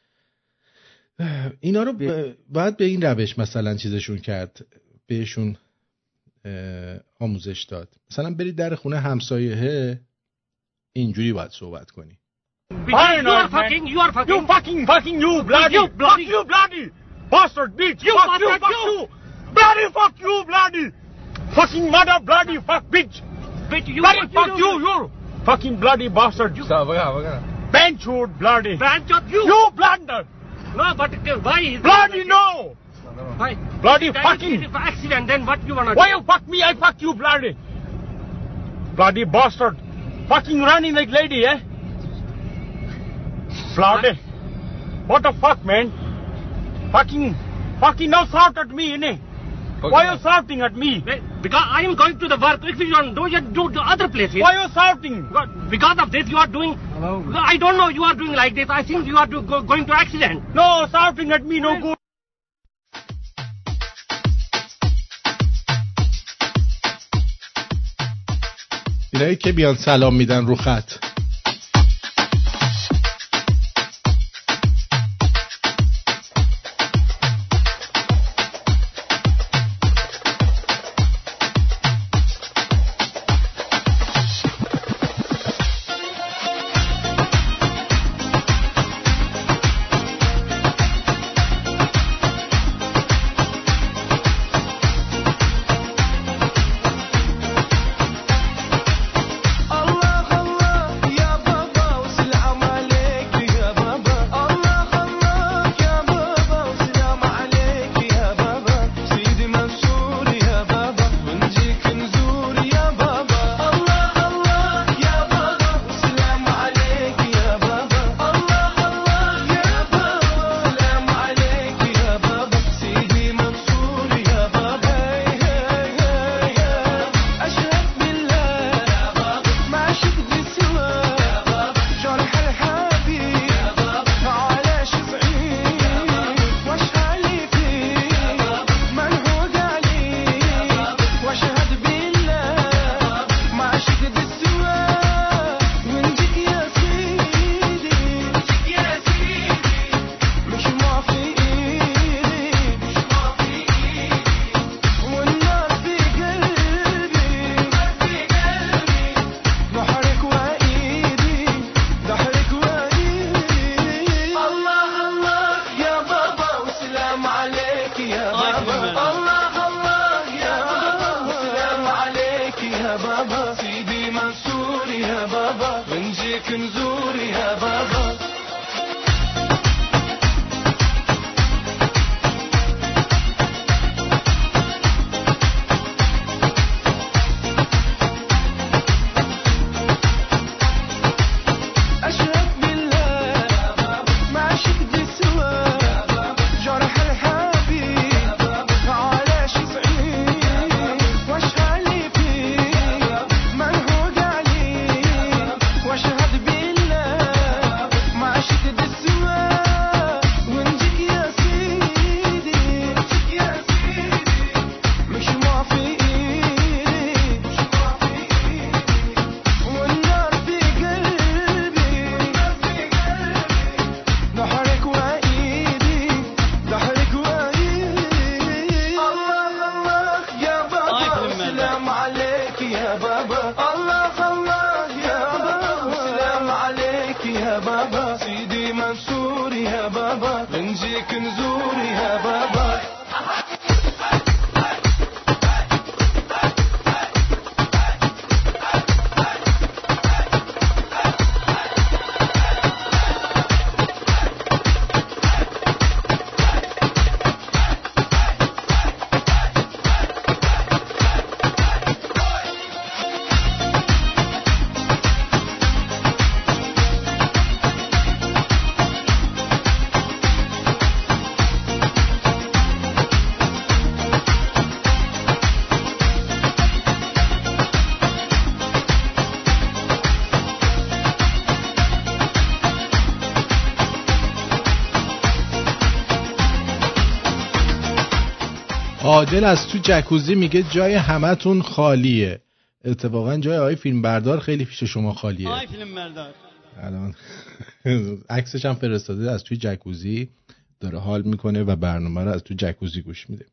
اینا رو باید به این روش مثلا چیزشون کرد، بهشون آموزش داد. مثلا برید در خونه همسایه اینجوری باید صحبت کنی. You are fucking you bloody bastard bitch, fuck you bloody fuck you bloody fucking mother bloody fuck bitch bloody fuck you fucking bloody bastard benchwood bloody you blunder. No, but why is bloody no why bloody fucking accident, then what you wanna do? Why you fuck me? I fuck you bloody bastard fucking running like lady, eh? Bloody what the fuck, man? Fucking now shout at me, innit? Why are you shouting at me? Because I am going to the work. If you don't do the other places. Why are you shouting? Because of this you are doing. I don't know you are doing like this. I think you are going to accident. No, shouting at me no good. اینایی که بیان سلام میدن رو خط. عادل از تو جکوزی میگه جای همتون خالیه. اتفاقا جای آقای فیلمبردار خیلی پیش شما خالیه. آقای فیلمبردار الان عکسش هم فرستاده از توی جکوزی داره حال میکنه و برنامه رو از تو جکوزی گوش میده.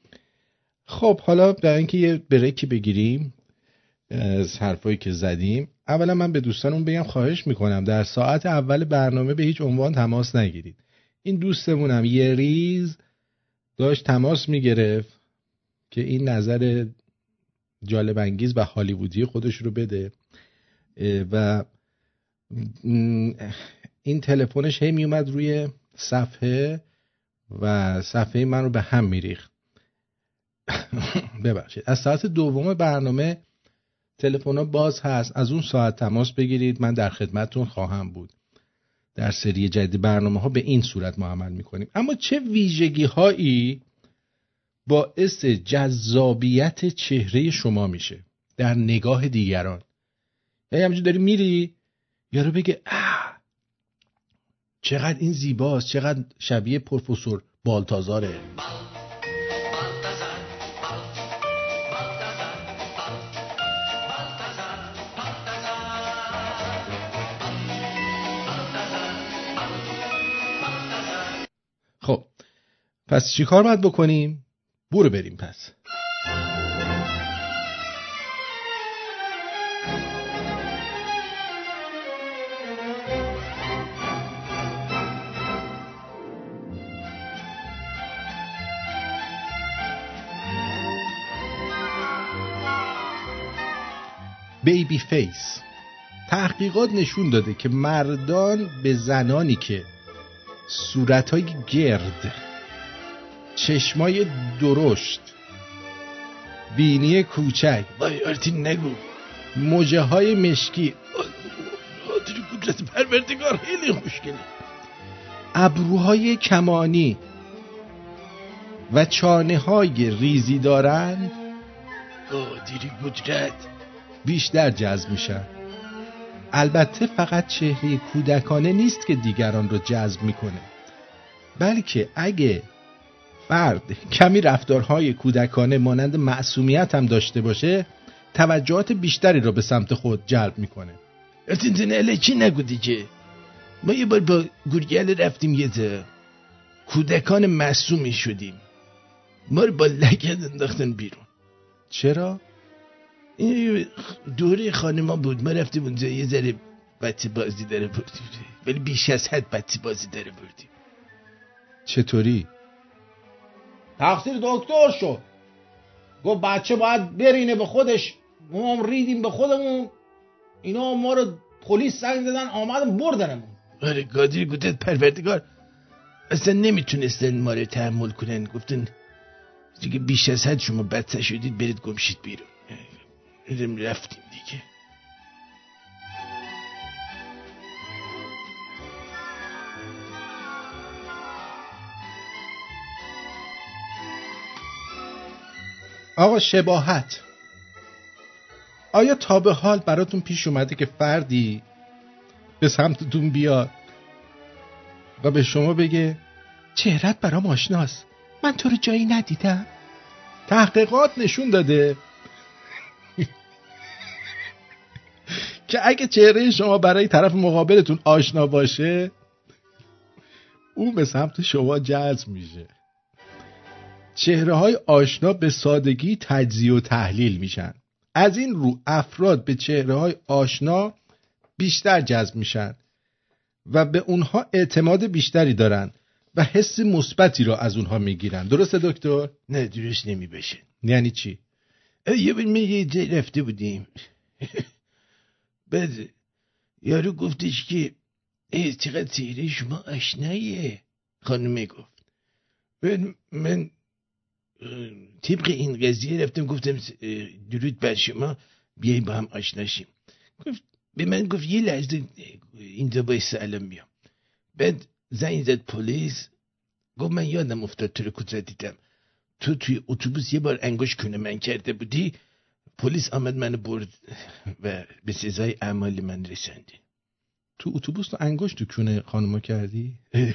خب حالا در اینکه یه بریکی بگیریم از حرفایی که زدیم، اولا من به دوستانم بگم خواهش میکنم در ساعت اول برنامه به هیچ عنوان تماس نگیرید. این دوستمونم یه ریز داشت تماس میگرفت که این نظر جالب انگیز و هالیوودی خودش رو بده و این تلفنش هی میومد روی صفحه و صفحه من رو به هم میریخت. ببخشید. از ساعت دوم برنامه تلفن‌ها باز هست، از اون ساعت تماس بگیرید، من در خدمتتون خواهم بود. در سری جدید برنامه‌ها به این صورت ما عمل می‌کنیم. اما چه ویژگی‌هایی باعث جذابیت چهره شما میشه در نگاه دیگران. یعنی همینجور داری میری یارو بگه چقدر این زیباست، چقدر شبیه پروفسور بالتازاره. خب پس چی کار باید بکنیم؟ برو بریم پس. بیبی فیس. تحقیقات نشون داده که مردان به زنانی که صورتهای گرد، چشمای درشت، بینی کوچک، وای آرتین نگو، موجه های مشکی، آدری قدرت پروردگار خیلی خوشگله، ابروهای کمانی و چانه های ریزی دارند، آدری قدرت بیشتر جذب میشن. البته فقط چهره کودکانه نیست که دیگران رو جذب میکنه، بلکه اگه فرد کمی رفتارهای کودکانه مانند معصومیت هم داشته باشه توجهات بیشتری رو به سمت خود جلب میکنه. اتنزنه الکی نگو دیگه. ما یه بار با گورگل رفتیم یه جا، کودکان معصومی شدیم، ما رو با لگد انداختن بیرون. چرا؟ این دوره خانما بود، ما رفتیم اونجا یه ذره بچه بازی داره بردیم، ولی بیش از حد بچه بازی داره بردیم. چطوری؟ تقصیر دکتر شد، گفت بچه باید برینه به خودش، ما هم ریدیم به خودمون، اینا ما رو پلیس زنگ زدن آمدن بردنمون. آره قادر قدرت پروردگار اصلا نمیتونستن ما رو تحمل کنن، گفتن دیگه بیش از حد شما بچه شدید برید گمشید بیرون. رفتیم دیگه. آقا شباهت، آیا تا به حال براتون پیش اومده که فردی به سمتتون بیاد و به شما بگه چهرت برام آشناست، من تو رو جایی ندیدم؟ تحقیقات نشون داده که اگه چهره شما برای طرف مقابلتون آشنا باشه اون به سمت شما جذب میشه. چهره های آشنا به سادگی تجزیه و تحلیل میشن. از این رو افراد به چهره های آشنا بیشتر جذب میشن و به اونها اعتماد بیشتری دارن و حس مثبتی رو از اونها میگیرن. درسته دکتر؟ نه درست نمیبشه. یعنی چی؟ یه بار یه جای رفته بودیم بعد یارو گفتش که چقدر چهره شما آشنایه. خانومه گفت من طبق این قضیه رفتم گفتم درود بر شما، بیاییم با هم آشناشیم. گفت به من گفت یه لحظه اینجا بایسته الان میام. بعد زنگ زد پلیس، گفت من یادم افتاد تو رو کجا دیدم، تو توی اتوبوس یه بار انگشت کنه من کرده بودی، پلیس آمد منو برد و به سزای اعمال من رساندی. تو اتوبوس تو انگشت تو کونه خانمو کردی؟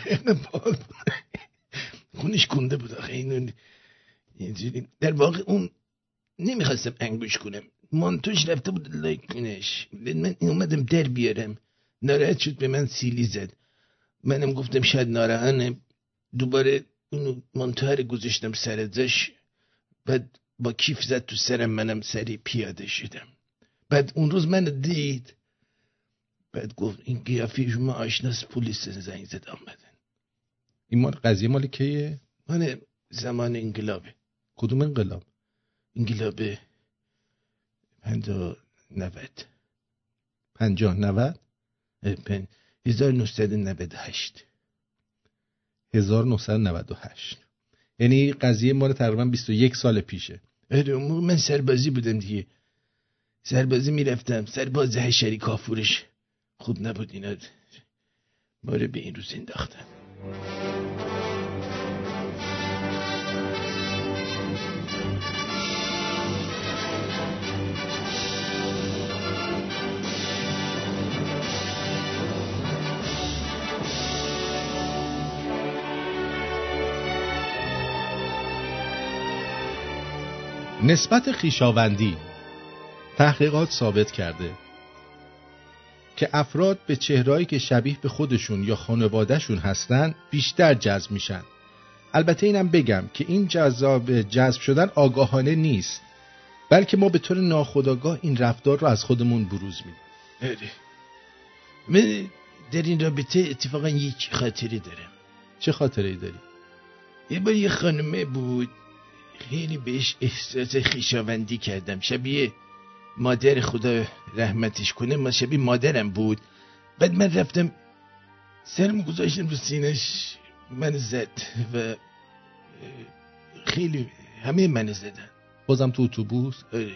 خونش کنده بود آخه اینو اینجوری. در واقع اون نمیخواستم انگوش کنم، مانتوش رفته بود لایک کنش، من اومدم در بیارم، ناراحت شد به من سیلی زد، منم گفتم شاید ناراحته، دوباره اونو مانتوه رو گذاشتم سر ازش، بعد با کیف زد تو سرم، منم سری پیاده شدم. بعد اون روز منو دید، بعد گفت این قیافه شما آشناست، پلیس زنگ زد آمدن. این مال قضیه مال کیه؟ مال زمان انقلابه. کدوم انقلاب؟ انقلاب 1998 1998. یعنی قضیه مال تقریبا 21 سال پیشه. من سربازی بودم دیگه، سربازی میرفتم، سرباز حشری کافورش خوب نبود، اینا ما رو به این روز انداختن. نسبت خویشاوندی. تحقیقات ثابت کرده که افراد به چهرهایی که شبیه به خودشون یا خانوادهشون هستن بیشتر جذب میشن. البته اینم بگم که این جذب شدن آگاهانه نیست، بلکه ما به طور ناخودآگاه این رفتار رو از خودمون بروز میدیم. من در این رابطه اتفاقا یک خاطره دارم. چه خاطره‌ای داری؟ یه بار یه خانمه بود، خیلی بهش احساس خویشاوندی کردم، شبیه مادر، خدا رحمتش کنه، ما شبیه مادرم بود. بعد من رفتم سرم گذاشتم رو سینش، من زد و خیلی همه من زدن. بازم تو اتوبوس؟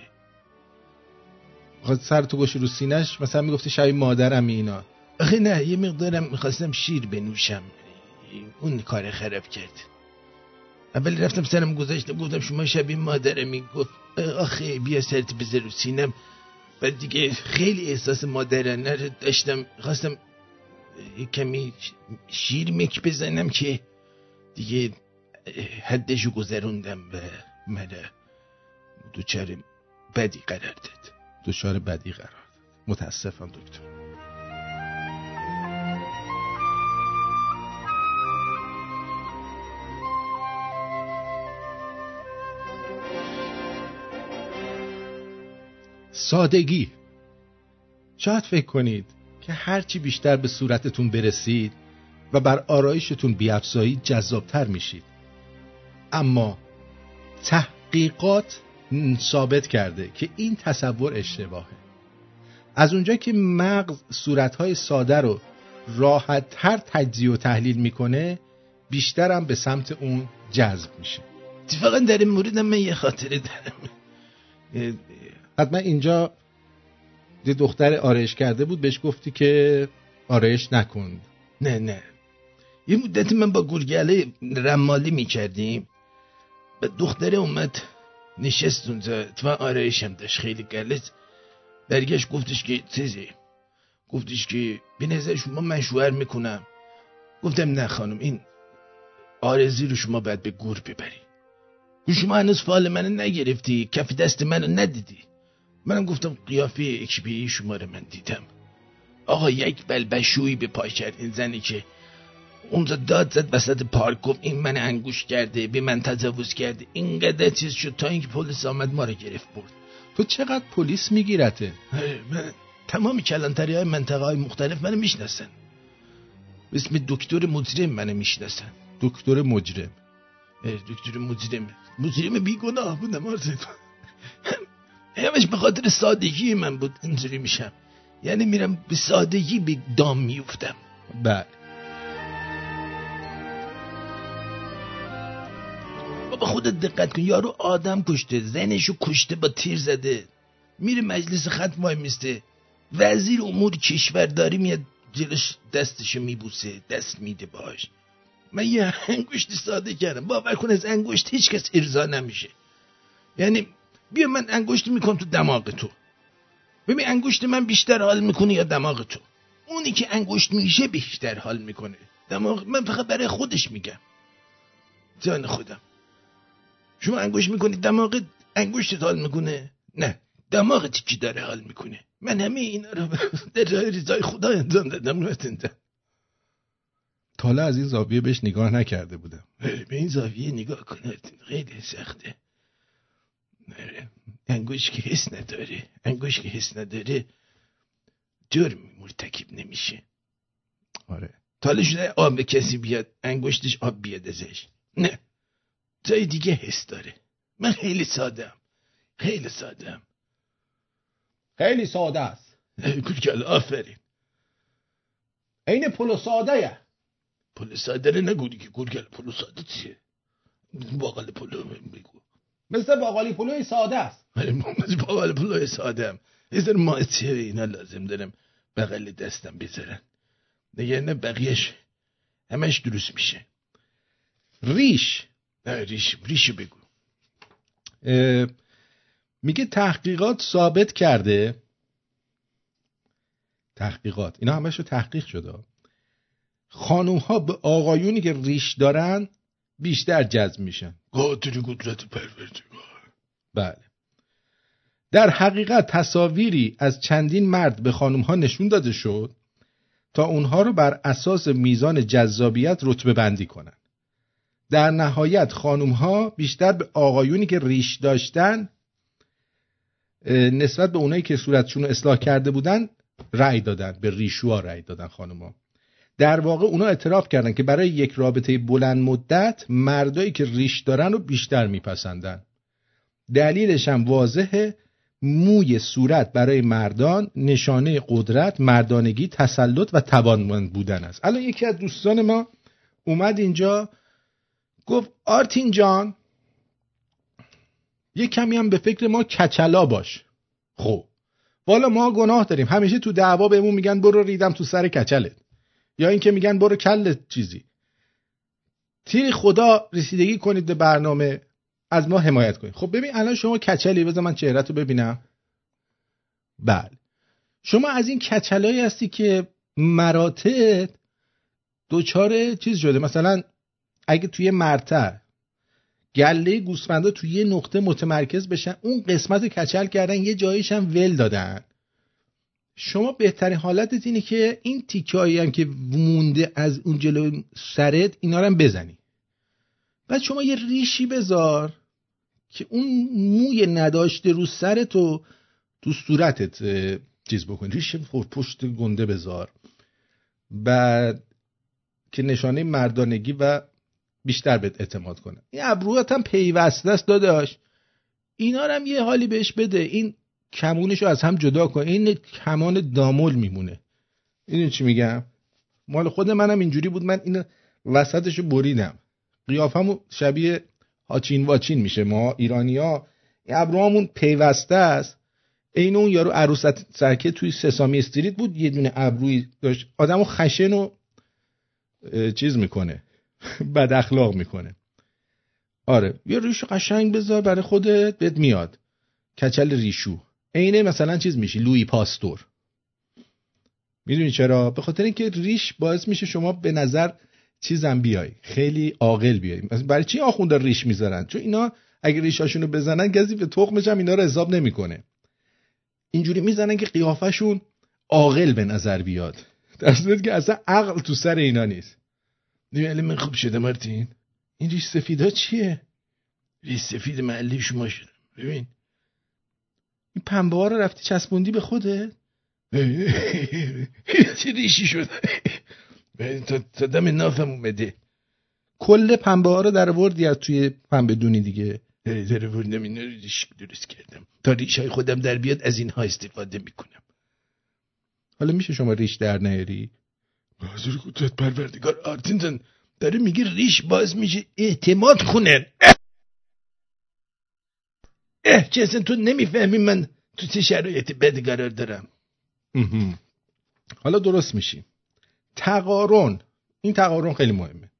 خواست سر تو گوشی رو سینش، مثلا میگفتی شبیه مادرم اینا؟ آخه نه، یه مقدارم میخواستم شیر بنوشم، اون کار خراب کرد. اول رفتم سرم گذاشتم، گفتم شما شبیه مادرمی. گفت آخه بیا سرت بذار رو سینم. بعد دیگه خیلی احساس مادرانه رو داشتم، خواستم کمی شیر مک بزنم که دیگه حدشو گذروندم و من دوچار بدی قرار داد. دوچار بدی قرار داد. متاسفم دکتر. سادگی. شاید فکر کنید که هرچی بیشتر به صورتتون برسید و بر آرایشتون بیفزایید جذابتر میشید، اما تحقیقات ثابت کرده که این تصور اشتباهه. از اونجا که مغز صورتهای ساده رو راحت‌تر تجزیه و تحلیل میکنه، بیشتر هم به سمت اون جذب میشه. اتفاقا در این مورد من یه خاطره دارم. حتما اینجا یه دختر آرایش کرده بود، بهش گفتی که آرایش نکن. نه یه مدتی من با گورگله رمالی میکردیم و دختره اومد نشست اونجا، تو آرایشم داشت خیلی گلت. برگشت گفتش که چیزی، گفتش که به نظر شما من شوهر میکنم. گفتم نه خانم، این آرزی رو شما باید به گور ببری. شما هنوز فال منو نگرفتی، کف دست منو ندیدی. منم گفتم قیافه XBE شما رو من دیدم. آقا یک بلبشویی به پای کرد این زنی که اونجا داد زد وسط پارک، گفت این من انگوش کرده، به من تجاوز کرده. اینقدر چیز شد تا اینکه پلیس آمد ما رو گرفت برد. تو چقدر پلیس میگیرته؟ من تمام کلانتری های منطقه های مختلف منو میشناسن، اسم دکتر مجرم منو میشناسن. دکتر مجرم؟ دکتر مجرم بیگناه بودم آرزو. همش به خاطر سادگی من بود اینجوری میشم، یعنی میرم به سادگی به دام میفتم. بله. بابا خودت دقت کن، یارو آدم کشته، زنشو کشته، با تیر زده، میره مجلس ختم وای میسته، وزیر امور کشورداری میاد جلوش دستشو میبوسه، دست میده باش. من یه انگشت ساده کردم، باور کن از انگشت هیچ کس ارضا نمیشه. یعنی بیا من انگشت میکنم تو دماغ تو، ببین انگشت من بیشتر حال میکنه یا دماغ تو. اونی که انگشت میشه بیشتر حال میکنه، دماغ من فقط برای خودش میگم. جان خودم، شما انگشت میکنی دماغت انگشتت حال میکنه؟ نه، دماغت کی داره حال میکنه. من همه اینا رو در راه رضای خدا انجام دادم. نتوندم. تا حالا از این زاویه بهش نگاه نکرده بودم. به این زاویه نگاه کنید خیلی سخته. انگشت که حس نداره، انگشت که حس نداره جرم مرتکب نمیشه. آره. تا حالا شده آب به کسی بیاد انگشتش آب بیاد ازش؟ نه، جای دیگه حس داره. من خیلی سادم، خیلی سادم، خیلی ساده است. گورگل آفرین. این پلو ساده. پلو ساده رو نگو دیگه گورگل. پلو ساده چیه؟ باقالی پلو بگو. مثل باقالی پلوی ساده است. مثل باقالی پلوی ساده هم یه ذره ماهیه اینا لازم دارم بغل دستم بذارن، دیگه نه بقیهش همش درست میشه. ریش. ریشو بگو. میگه تحقیقات ثابت کرده، تحقیقات اینا همشو تحقیق شده، خانوم ها به آقایونی که ریش دارن بیشتر جذب میشن. قادر قدرت پروردگار. بله. در حقیقت تصاویری از چندین مرد به خانم‌ها نشون داده شد تا اونها رو بر اساس میزان جذابیت رتبه بندی کنن. در نهایت خانم‌ها بیشتر به آقایونی که ریش داشتن نسبت به اونایی که صورتشون رو اصلاح کرده بودن رأی دادن، به ریشوها رأی دادن خانم‌ها. در واقع اونا اعتراف کردن که برای یک رابطه بلند مدت مردایی که ریش دارن رو بیشتر میپسندن. دلیلش هم واضحه، موی صورت برای مردان نشانه قدرت، مردانگی، تسلط و توانمند بودن است. الان یکی از دوستان ما اومد اینجا گفت آرتین جان یک کمی هم به فکر ما کچلا باش. خب والا ما گناه داریم، همیشه تو دعوا بهمون میگن برو ریدم تو سر کچلت، یا اینکه میگن برو کلت چیزی. تیر خدا رسیدگی کنید به برنامه، از ما حمایت کنید. خب ببین الان شما کچلی، بذار من چهرهتو ببینم. بله شما از این کچلایی هستی که مراتع دوچار چیز شده. مثلا اگه توی مرتع گله گوسفندا توی یه نقطه متمرکز بشن، اون قسمت کچل کردن، یه جاییش هم ول دادن. شما بهترین حالتت اینه که این تیکه‌ای هم که مونده از اون جلوی سرت اینا رو هم بزنی. بعد شما یه ریشی بذار که اون موی نداشته رو سرت و تو صورتت چیز بکن، ریش پشت گنده بذار، بعد که نشانه مردانگی و بیشتر بهت اعتماد کنه. این ابروات هم پیوسته است داداش، اینا رو هم یه حالی بهش بده، این کمونشو از هم جدا کن. این کمان دامول میمونه. اینو چی میگم؟ مال خود منم اینجوری بود، من اینو وسطشو بریدم، قیافمو شبیه هاچین واچین میشه. ما ایرانی‌ها ابروامون پیوسته است. این اون یارو عروست سرکه توی سسامی استریت بود، یه دونه ابروی داشت، آدمو خشن و چیز میکنه، بد اخلاق میکنه. آره یه ریش قشنگ بذار برای خودت، بهت میاد کچل ریشو. اینه مثلا چیز میشی لویی پاستور. میدونی چرا؟ به خاطر اینکه ریش باعث میشه شما به نظر چیزم بیای، خیلی عاقل بیای. برای چی آخوندا ریش میذارن؟ چون اینا اگه ریشاشونو بزنن گزی به تخمش هم اینا رو حساب نمیکنه. اینجوری میزنن که قیافشون عاقل به نظر بیاد، در صورتی که اصلا عقل تو سر اینا نیست. نمی‌اله من خوب شده مارتین. این ریش سفیدا چیه؟ ریش سفید محلی شما شده. ببین این پنبه ها رو رفتی چسبوندی به خودت؟ چه ریشی شده؟ تا دم نافم اومده. کل پنبه ها رو در وردی از توی پنبه دونی دیگه. در وردم اینا رو ریش درست کردم تا ریشای خودم در بیاد، از اینها استفاده میکنم. حالا میشه شما ریش در نیاری؟ حضور قدرت پروردگار آرتین داره میگه ریش باعث میشه اعتماد کنن. چه اصلا تو نمیفهمی من تو چه شرایط بد قرار دارم. حالا درست میشی. تقارن، این تقارن خیلی مهمه.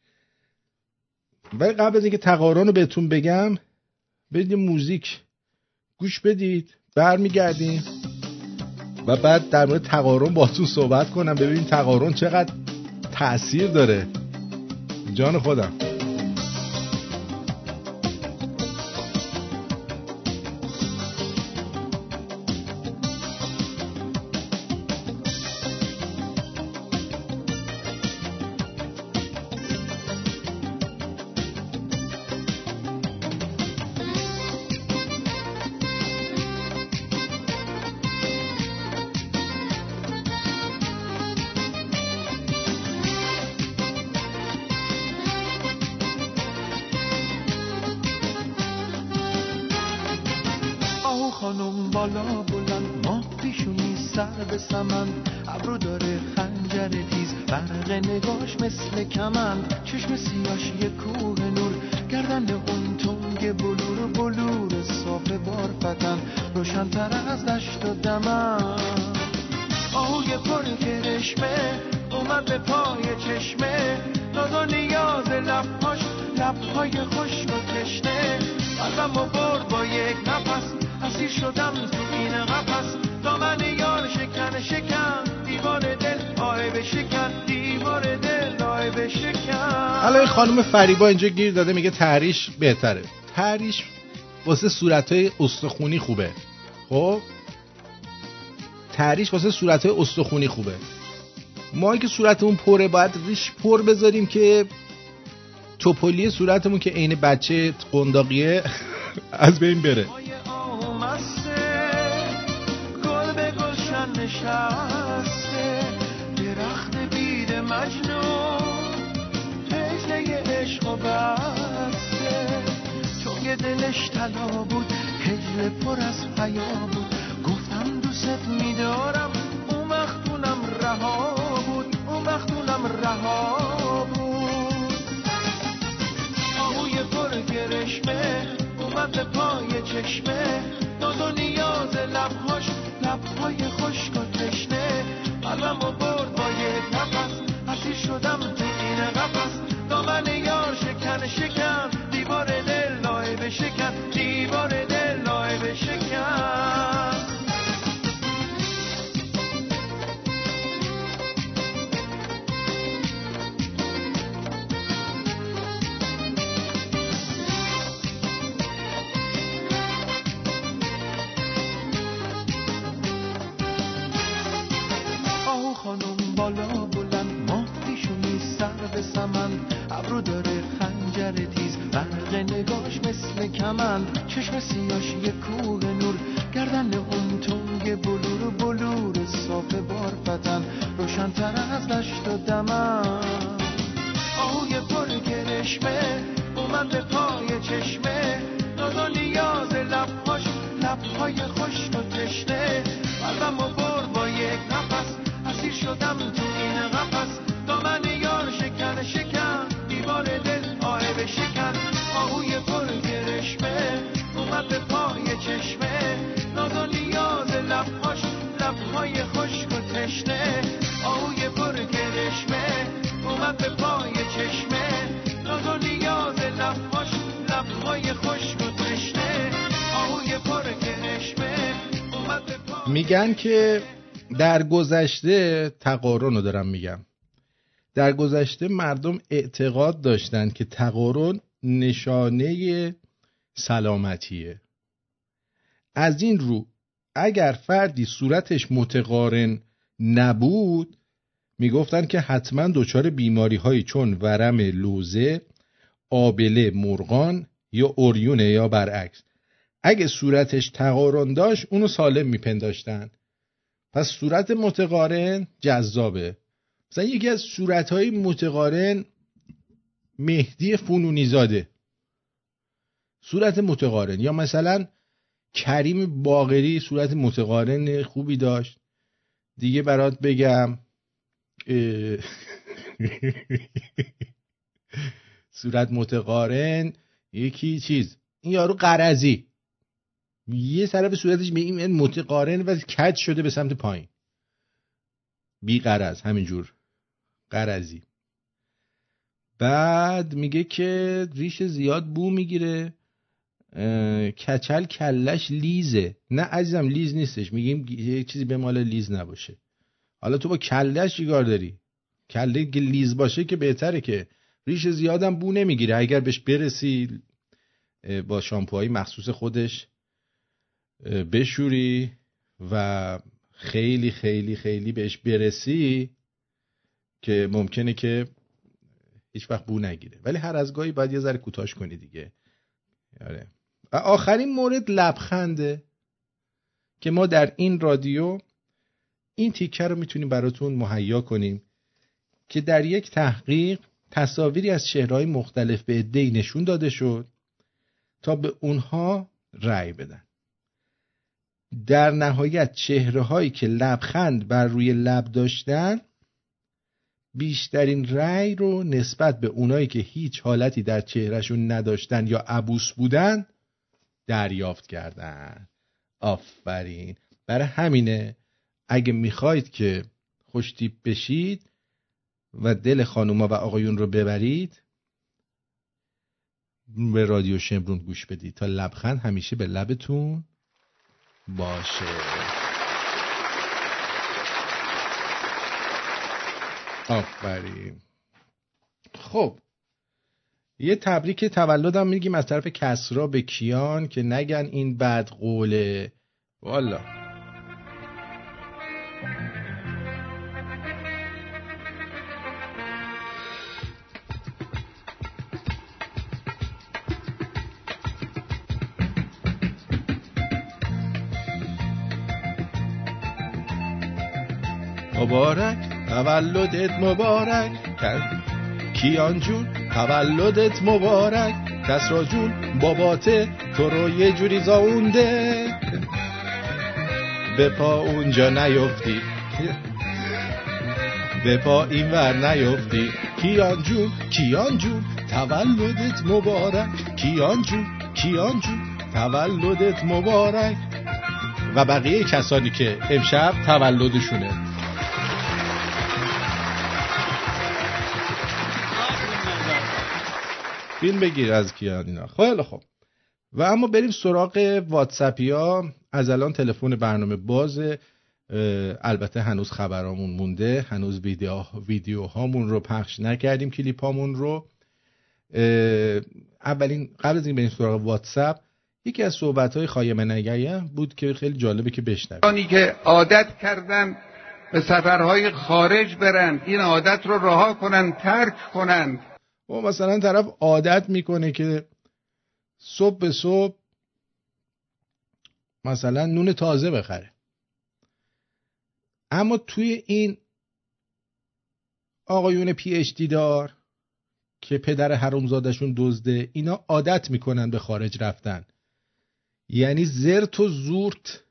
ولی قبل از اینکه تقارن رو بهتون بگم، برید موزیک گوش بدید، برمیگردیم و بعد در مورد تقارن باهاتون صحبت کنم، ببینید تقارن چقدر تأثیر داره. جان خودم. خانم فریبا اینجا گیر داده، میگه تحریش بهتره. تحریش واسه صورت‌های استخونی خوبه. خب تریش واسه صورت‌های استخونی خوبه. ما که صورتمون پره باید ریش پر بذاریم که توپلی صورتمون که عین بچه قنداقیه از بین بره. گل به گلشن نشسته، درخت بید مجنون پجله عشق و بسته. توی دلش طلا بود، هجله پر از حیا بود. گفتم دوست میدارم، اون وقت اونم رها بود، اون وقت اونم رها بود. آهوی پر گرشمه اومد به پای چشمه، ناز و نیاز لبهاش، لبهای خشک و تشنه. قلبمو برد با یک نفس، اسیر شدم تو این قفس. دامن یار شکن شکن، دیوار دل لایه شکن، دیوار دل لایه شکن. خانم بالا بلند، ماه پیشونی سر به سمن، ابرو داره خنجر تیز، برق نگاش مثل کمند. چشم سیاش یه کوه نور، گردن اون تنگ بلور بلور صاف بارفتن، روشن‌تر از دشت و دمن. آهوی پر گرشمه اومد به پای چشمه، ناز و نیاز لبهاش، لبهای خشک و تشنه. قلبمو برد با یک نفس، اسیر شدم تو این قفس. دامن یار شکن شکن، دیوار دل آهه شکن. آهوی پر گرشمه اومد به پای چشمه، ناز و نیاز لبهاش، لبهای خشک و تشنه. آهوی پر گرشمه اومد به پای چشمه، ناز و نیاز لبهاش، لبهای خشک و تشنه. آهوی پر گرشمه اومد به پای. میگن که در گذشته، تقارن رو دارم میگم، در گذشته مردم اعتقاد داشتن که تقارن نشانه سلامتیه. از این رو اگر فردی صورتش متقارن نبود میگفتن که حتما دچار بیماری هایی چون ورم لوزه، آبله مرغان یا اوریونه یا برعکس. اگه صورتش تقارن داشت اونو سالم میپنداشتن. پس صورت متقارن جذابه. مثلا یکی از صورتهای متقارن مهدی فنونی زاده، صورت متقارن. یا مثلا کریم باقری صورت متقارن خوبی داشت. دیگه برات بگم صورت متقارن یکی چیز، این یارو قرضی یه طرف صورتش به این متقارن و کج شده به سمت پایین، بی قرض، همینجور قرضی. بعد میگه که ریش زیاد بو میگیره، کچل کلش لیزه. نه عزیزم لیز نیستش، میگیم یه چیزی به مال لیز نباشه. حالا تو با کلش چیکار داری؟ کله که لیز باشه که بهتره، که ریش زیادم بو نمیگیره. اگر بهش برسی با شامپوهای مخصوص خودش بشوری و خیلی خیلی خیلی بهش برسی که ممکنه که هیچ وقت بو نگیره، ولی هر از گاهی باید یه ذره کوتاش کنی دیگه. آره. و آخرین مورد لبخنده که ما در این رادیو این تیکه رو میتونیم براتون مهیا کنیم که در یک تحقیق تصاویری از چهره‌های مختلف به عده‌ای نشون داده شد تا به اونها رأی بدن. در نهایت چهره‌هایی که لبخند بر روی لب داشتن بیشترین رأی رو نسبت به اونایی که هیچ حالتی در چهرهشون نداشتن یا عبوس بودن دریافت کردن. آفرین. برای همینه اگه میخواید که خوشتیپ بشید و دل خانوما و آقایون رو ببرید، به رادیو شمرون گوش بدید تا لبخند همیشه به لبتون باشه. آفرین. خب یه تبریک تولدم میگیم از طرف کسرا به کیان که نگن این بد قوله. والا مبارک تولدت مبارک کیان جون تولدت مبارک کسرا جون بابات تو رو یه جوری زاونده به پا اونجا نیفتی به پا این ور نیفتی کیان جون تولدت مبارک کیان جون تولدت مبارک و بقیه کسانی که امشب تولدشونه. فیلم بگیر از کیان اینا. خیلی خوب. و اما بریم سراغ واتساپیا. از الان تلفن برنامه بازه. البته هنوز خبرامون مونده، هنوز ویدیوهامون رو پخش نکردیم، کلیپامون رو. اولین قبل از این بریم سراغ واتساپ، یکی از صحبت‌های خایمنگیه بود که خیلی جالبه که بشنویم. اونی که عادت کردن به سفرهای خارج برن، این عادت رو رها کنن، ترک کنن. و مثلا طرف عادت میکنه که صبح به صبح مثلا نون تازه بخره، اما توی این آقایون پی اچ دی دار که پدر حرومزادشون دزده، اینا عادت میکنن به خارج رفتن، یعنی زرت و زورت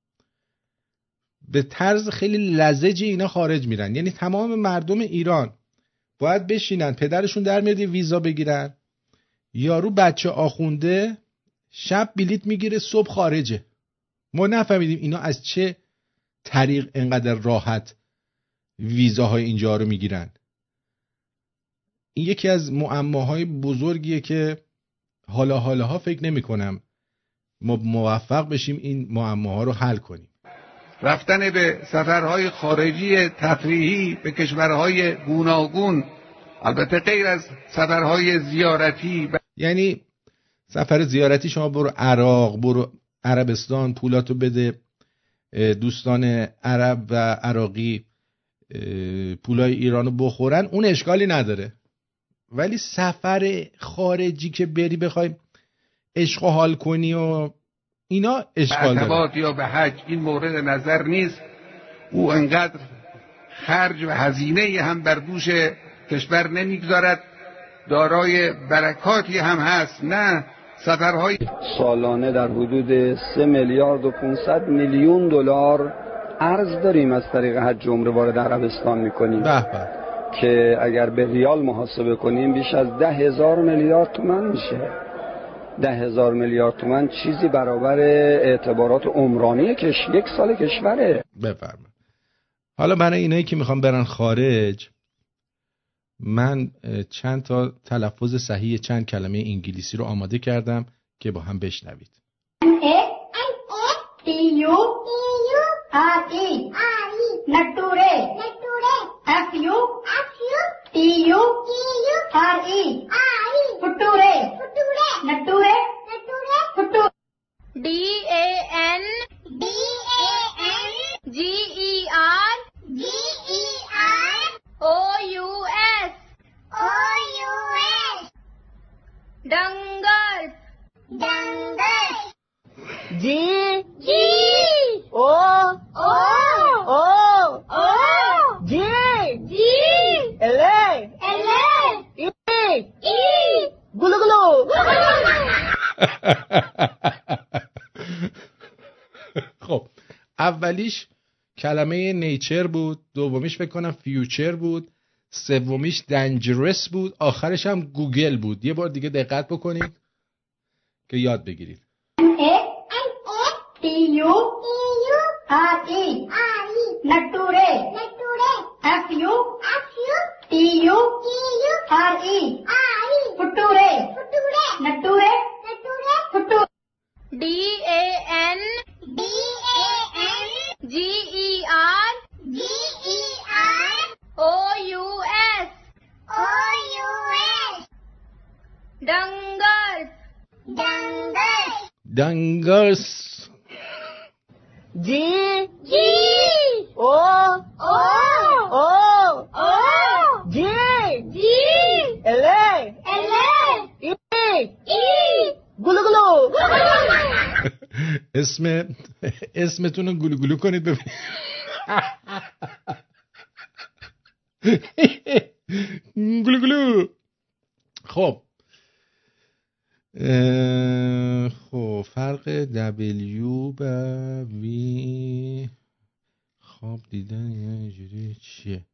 به طرز خیلی لزجی اینا خارج میرن. یعنی تمام مردم ایران باید بشینن، پدرشون در میاد ویزا بگیرن، یارو بچه آخونده شب بلیت میگیره صبح خارجه. ما نفهمیدیم اینا از چه طریق اینقدر راحت ویزاهای اینجا رو میگیرن. این یکی از معماهای بزرگیه که حالا فکر نمی کنم ما موفق بشیم این معماها رو حل کنیم. رفتن به سفرهای خارجی تفریحی به کشورهای گوناگون، البته غیر از سفرهای زیارتی. یعنی سفر زیارتی شما برو عراق، برو عربستان، پولاتو بده دوستان عرب و عراقی پولای ایرانو بخورن، اون اشکالی نداره. ولی سفر خارجی که بری بخوای عشق و حال کنی و اینا اشکال داره. یا به حج این مورد نظر نیست. او انقدر خرج و هزینه هم بر دوش کشور نمیگذارد، دارای برکاتی هم هست. نه، سفرهای سالانه در حدود 3 میلیارد و 500 میلیون دلار ارز داریم از طریق حج عمره وارد عربستان میکنیم که اگر به ریال محاسبه کنیم بیش از 10,000 میلیارد تومان میشه. 10,000 میلیارد تومان چیزی برابر اعتبارات عمرانی یک سال کشوره. بفرمایید. حالا برای اینایی که میخوام برن خارج، من چند تا تلفظ صحیح چند کلمه انگلیسی رو آماده کردم که با هم بشنوید. نتوره فطوره نتوره DAN GER OUS دنگل G O G L E گلو گلو. خب اولیش کلمه نیچر بود، دومیش فکر کنم فیوچر بود، سومیش دنجرس بود، آخرش هم گوگل بود. یه بار دیگه دقت بکنید که یاد بگیرید. نتوره فطوره نتوره DAN GER OUS دانگاس جی او جی اله ای گلو اسمتون رو گلو کنید ببینید. گلو. خب فرق W و V خواب دیدن یه جوری چیه؟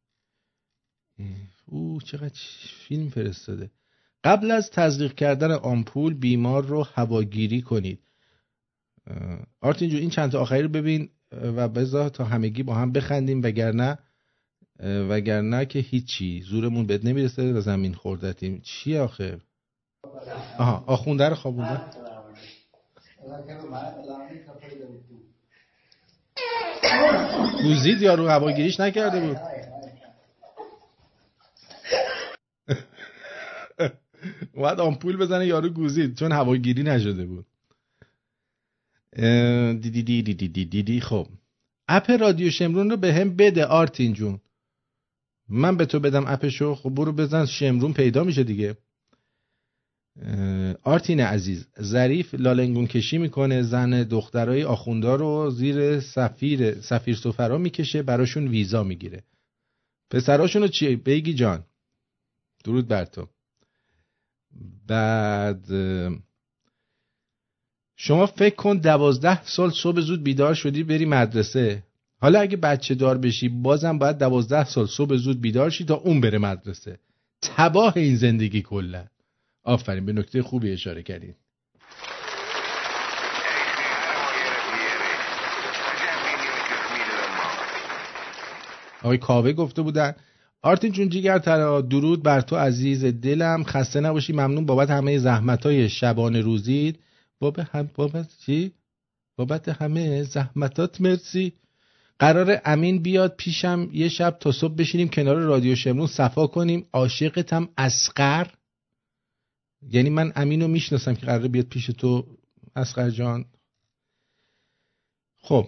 چقدر فیلم فرستاده. قبل از تزریق کردن آمپول بیمار رو هواگیری کنید. آرتین جون این چند تا آخری رو ببین و بذار تا همگی با هم بخندیم، وگرنه که هیچی زورمون بهت نمیرسه و زمین خوردتیم. چی آخه؟ آخونده رو خوابونده. گوزید یارو هواگیریش نکرده بود. باید آمپول بزنه یارو گوزید چون هواگیری نشده بود. دیدی. خب اپ رادیو شمرون رو به هم بده آرتین جون. من به تو بدم اپشو؟ خب برو بزن شمرون پیدا میشه دیگه. آرتین عزیز ظریف لالنگون کشی میکنه، زن دخترای آخوندا رو زیر سفیر سفرا میکشه، براشون ویزا میگیره. پسراشونو چی بگی جان؟ درود بر تو. بعد شما فکر کن 12 سال صبح زود بیدار شدی بری مدرسه. حالا اگه بچه دار بشی بازم باید 12 سال صبح زود بیدار شی تا اون بره مدرسه. تباه این زندگی کلا. آفرین، به نکته خوبی اشاره کردین. آقای کاوه گفته بودن آرتین جون جیگر ترا درود بر تو عزیز دلم، خسته نباشی، ممنون بابت همه زحمتای شبانه روزید. بابت همه زحمتات مرسی. قرار امین بیاد پیشم یه شب تا صبح بشینیم کنار رادیو شمرون صفا کنیم. عاشقتم اصغر. یعنی من امینو میشناسم که قراره بیاد پیش تو اصغر جان. خب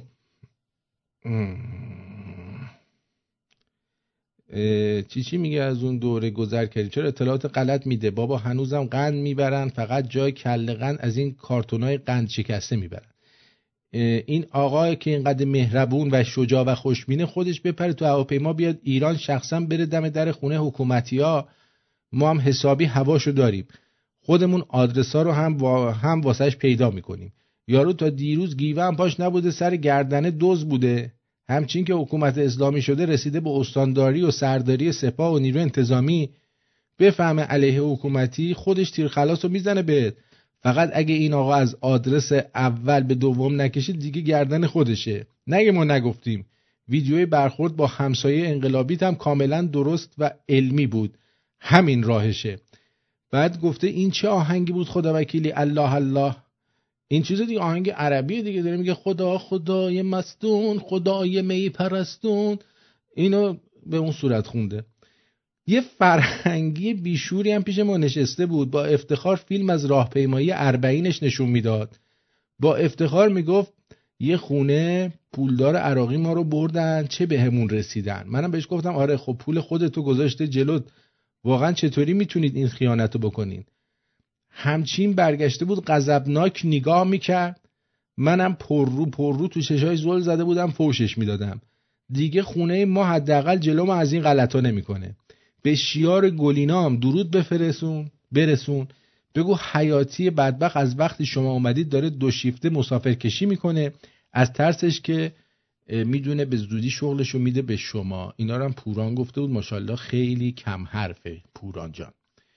چی میگه از اون دوره گذر کردی؟ چرا اطلاعات غلط میده بابا؟ هنوزم قند میبرن، فقط جای کله قند از این کارتونای قند شکسته میبرن. این آقا که اینقدر مهربون و شجاع و خوشبینه خودش بپره تو هواپیما بیاد ایران، شخصا بره دم در خونه حکومتی‌ها. ما هم حسابی هواشو داریم، خودمون آدرسا رو هم واسش پیدا میکنیم. یارو تا دیروز گیوه هم پاش نبوده، سر گردنه دوز بوده. همچین که حکومت اسلامی شده رسیده به استانداری و سرداری سپاه و نیرو انتظامی. بفهمه علیه حکومتی خودش تیر خلاص رو میزنه بهت. فقط اگه این آقا از آدرس اول به دوم نکشید دیگه گردن خودشه. نگه ما نگفتیم. ویدیوی برخورد با همسایه انقلابیت هم کاملا درست و علمی بود. همین راهشه. بعد گفته این چه آهنگی بود خدا وکیلی؟ الله الله. این چیز دیگه آهنگ عربیه دیگه، داره میگه خدا خدای مستون، خدای می پرستون. اینو به اون صورت خونده. یه فرهنگی بیشوری هم پیش ما نشسته بود، با افتخار فیلم از راهپیمایی اربعینش نشون میداد. با افتخار میگفت یه خونه پولدار عراقی ما رو بردن، چه به همون رسیدن. منم بهش گفتم آره خب پول خودتو گذاشته جلوت، واقعا چطوری میتونید این خیانتو بکنین؟ همچین برگشته بود غضبناک نگاه میکرد. منم پر رو تو چشای زل زده بودم، فوشش میدادم. دیگه خونه ما حداقل جلو ما از این غلطا نمیکنه. به شیار گلینام درود برسون. بگو حیاتی بدبخت از وقتی شما اومدید داره 2 شیفته مسافر کشی میکنه، از ترسش که میدونه به زودی شغلشو میده به شما. اینا رو هم پوران گفته بود. ماشاءالله خیلی کم حرفه پوران جان.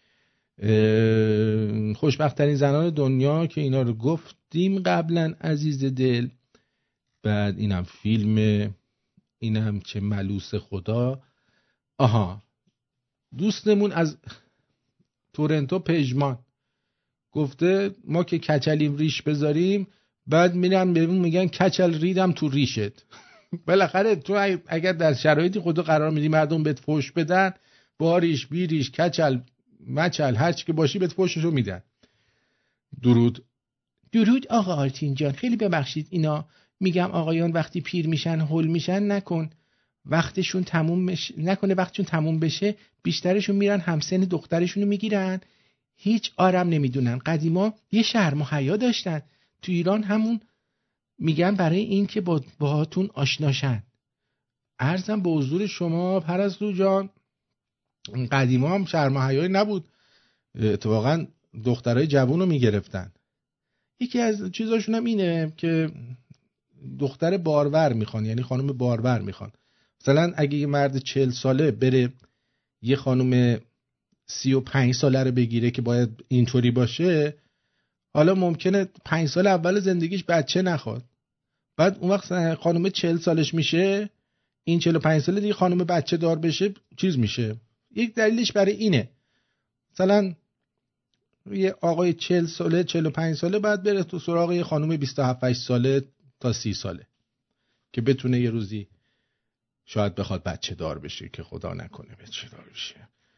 خوشبخت‌ترین زنان دنیا که اینا رو گفتیم قبلا عزیز دل. بعد اینم فیلم، اینم چه ملوس خدا. آها دوستمون از تورنتو پژمان گفته ما که کچلیم ریش بذاریم بعد میرن بهمون میگن کچل ریدم تو ریشت. بالاخره تو اگر در شرایطی خودت قرار میدی مردم بهت فوش بدن، باریش بیریش کچل مچل هر چی که باشی بهت فوششو میدن. درود. درود آقا آرتین جان. خیلی ببخشید اینا میگم آقایان وقتی پیر میشن هول میشن نکنه وقتشون تموم بشه بیشترشون میرن همسن دخترشونو میگیرن، هیچ آرام نمیدونن. قدیما یه شرم و حیا داشتن، تو ایران همون میگن برای این که باهاتون آشناشن. عرضم به حضور شما پرستو جان قدیما هم شرم و حیایی نبود، اتفاقا دخترای جوونو میگرفتن. یکی از چیزاشون هم اینه که دختر بارور میخوان، یعنی خانم بارور میخوان. مثلا اگه یه مرد 40 ساله بره یه خانم 35 ساله رو بگیره که باید اینطوری باشه، حالا ممکنه 5 سال اول زندگیش بچه نخواد، بعد اون وقت خانم 40 سالش میشه، این 45 ساله دیگه خانم بچه دار بشه چیز میشه. یک دلیلش برای اینه مثلا یه آقای 40 ساله 45 ساله بعد بره تو سراغ یه خانم 27 ساله تا 30 ساله که بتونه یه روزی شاید بخواد بچه دار بشه، که خدا نکنه بچه دار بشه.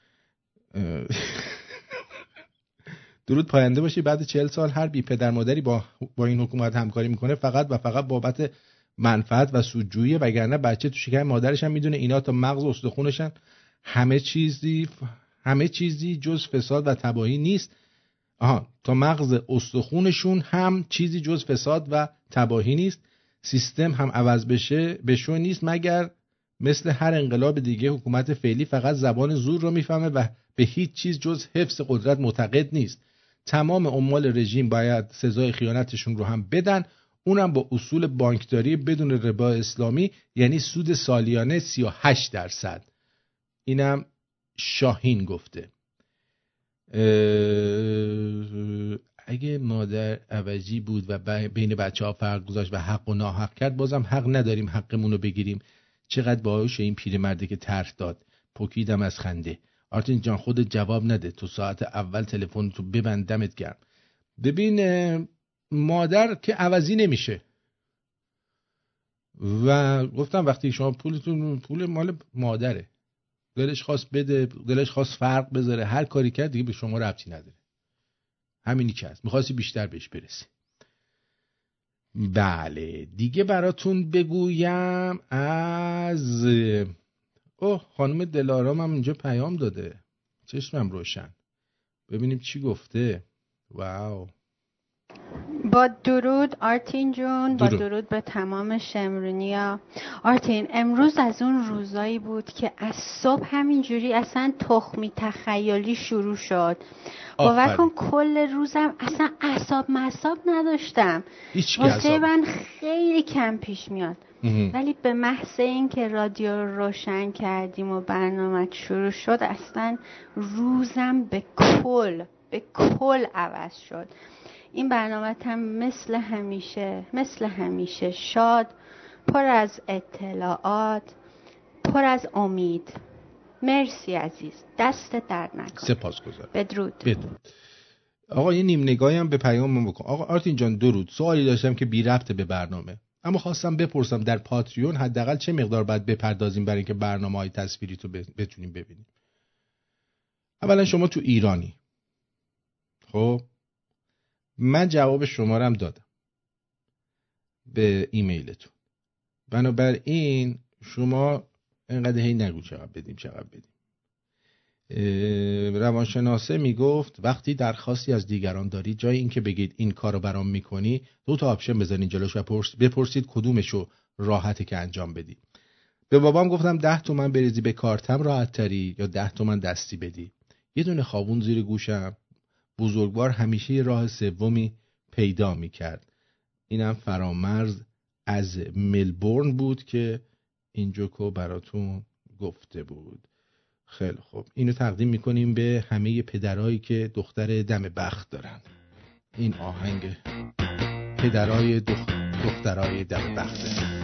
درود پاینده باشی. بعد 40 سال هر بی پدر مادری با این حکومت همکاری میکنه فقط و فقط بابت منفعت و سودجویی، وگرنه بچه تو شکم مادرش هم میدونه اینا تا مغز و استخونشن همه چیزی جز فساد و تباهی نیست. تا مغز استخونشون هم چیزی جز فساد و تباهی نیست. سیستم هم عوض بشه نیست، مگر مثل هر انقلاب دیگه حکومت فعلی فقط زبان زور رو میفهمه و به هیچ چیز جز حفظ قدرت معتقد نیست. تمام عمال رژیم باید سزای خیانتشون رو هم بدن، اونم با اصول بانکداری بدون ربا اسلامی، یعنی سود سالیانه 38%. اینم شاهین گفته. اگه مادر عوضی بود و بین بچه‌ها فرق گذاشت و حق و ناحق کرد، بازم حق نداریم حقمون رو بگیریم. چقدر باهوشه این پیرمرده که طرح داد. پکیدم از خنده. آرتین جان خودت جواب نده، تو ساعت اول تلفن تو ببند، دمت گرم. ببین مادر که عوضی نمیشه و گفتم وقتی شما پول مال مادره، دلش خواست بده، دلش خواست فرق بذاره، هر کاری کرد دیگه به شما ربطی نداره. همینی که هست. می‌خواستی بیشتر بهش برسی. بله دیگه براتون بگویم از خانم دلارام هم اینجا پیام داده، چشمم روشن. ببینیم چی گفته. واو. با درود آرتین جون، با درود به تمام شمرونیا. آرتین امروز از اون روزایی بود که از صبح همینجوری اصلا تخمی تخیلی شروع شد. باور کن کل روزم اصلا اعصاب نداشتم، واسه من خیلی کم پیش میاد. ولی به محض این که رادیو رو روشن کردیم و برنامه شروع شد اصلا روزم به کل عوض شد. این برنامه هم مثل همیشه شاد، پر از اطلاعات، پر از امید. مرسی عزیز، دست درد نکن. سپاسگزارم. بدرود. آقا یه نیم نگاهی هم به پیامم بکن. آقا آرتین جان درود. سوالی داشتم که بی ربطه به برنامه، اما خواستم بپرسم در پاتریون حداقل چه مقدار باید بپردازیم برای اینکه برنامه‌های تصویری تو بتونیم ببینیم؟ اولا شما تو ایرانی، خب من جواب شما رو هم دادم به ایمیلتون، بنابراین شما اینقدر هی نگو چقدر بدیم. روانشناسه میگفت وقتی درخواستی از دیگران داری، جای این که بگید این کارو برام میکنی، 2 تا آپشن بزنید جلوش و بپرسید کدومشو راحته که انجام بدی. به بابام گفتم 10 تومن بریزی به کارتم راحت تری یا 10 تومن دستی بدی. یه دونه خوابون زیر گوشم، بزرگوار همیشه یه راه سومی پیدا میکرد. اینم فرامرز از ملبورن بود که این جوکو براتون گفته بود. خیلی خوب، اینو تقدیم میکنیم به همه پدرایی که دختر دم بخت دارن. این آهنگ پدرای دخترای دم بخته.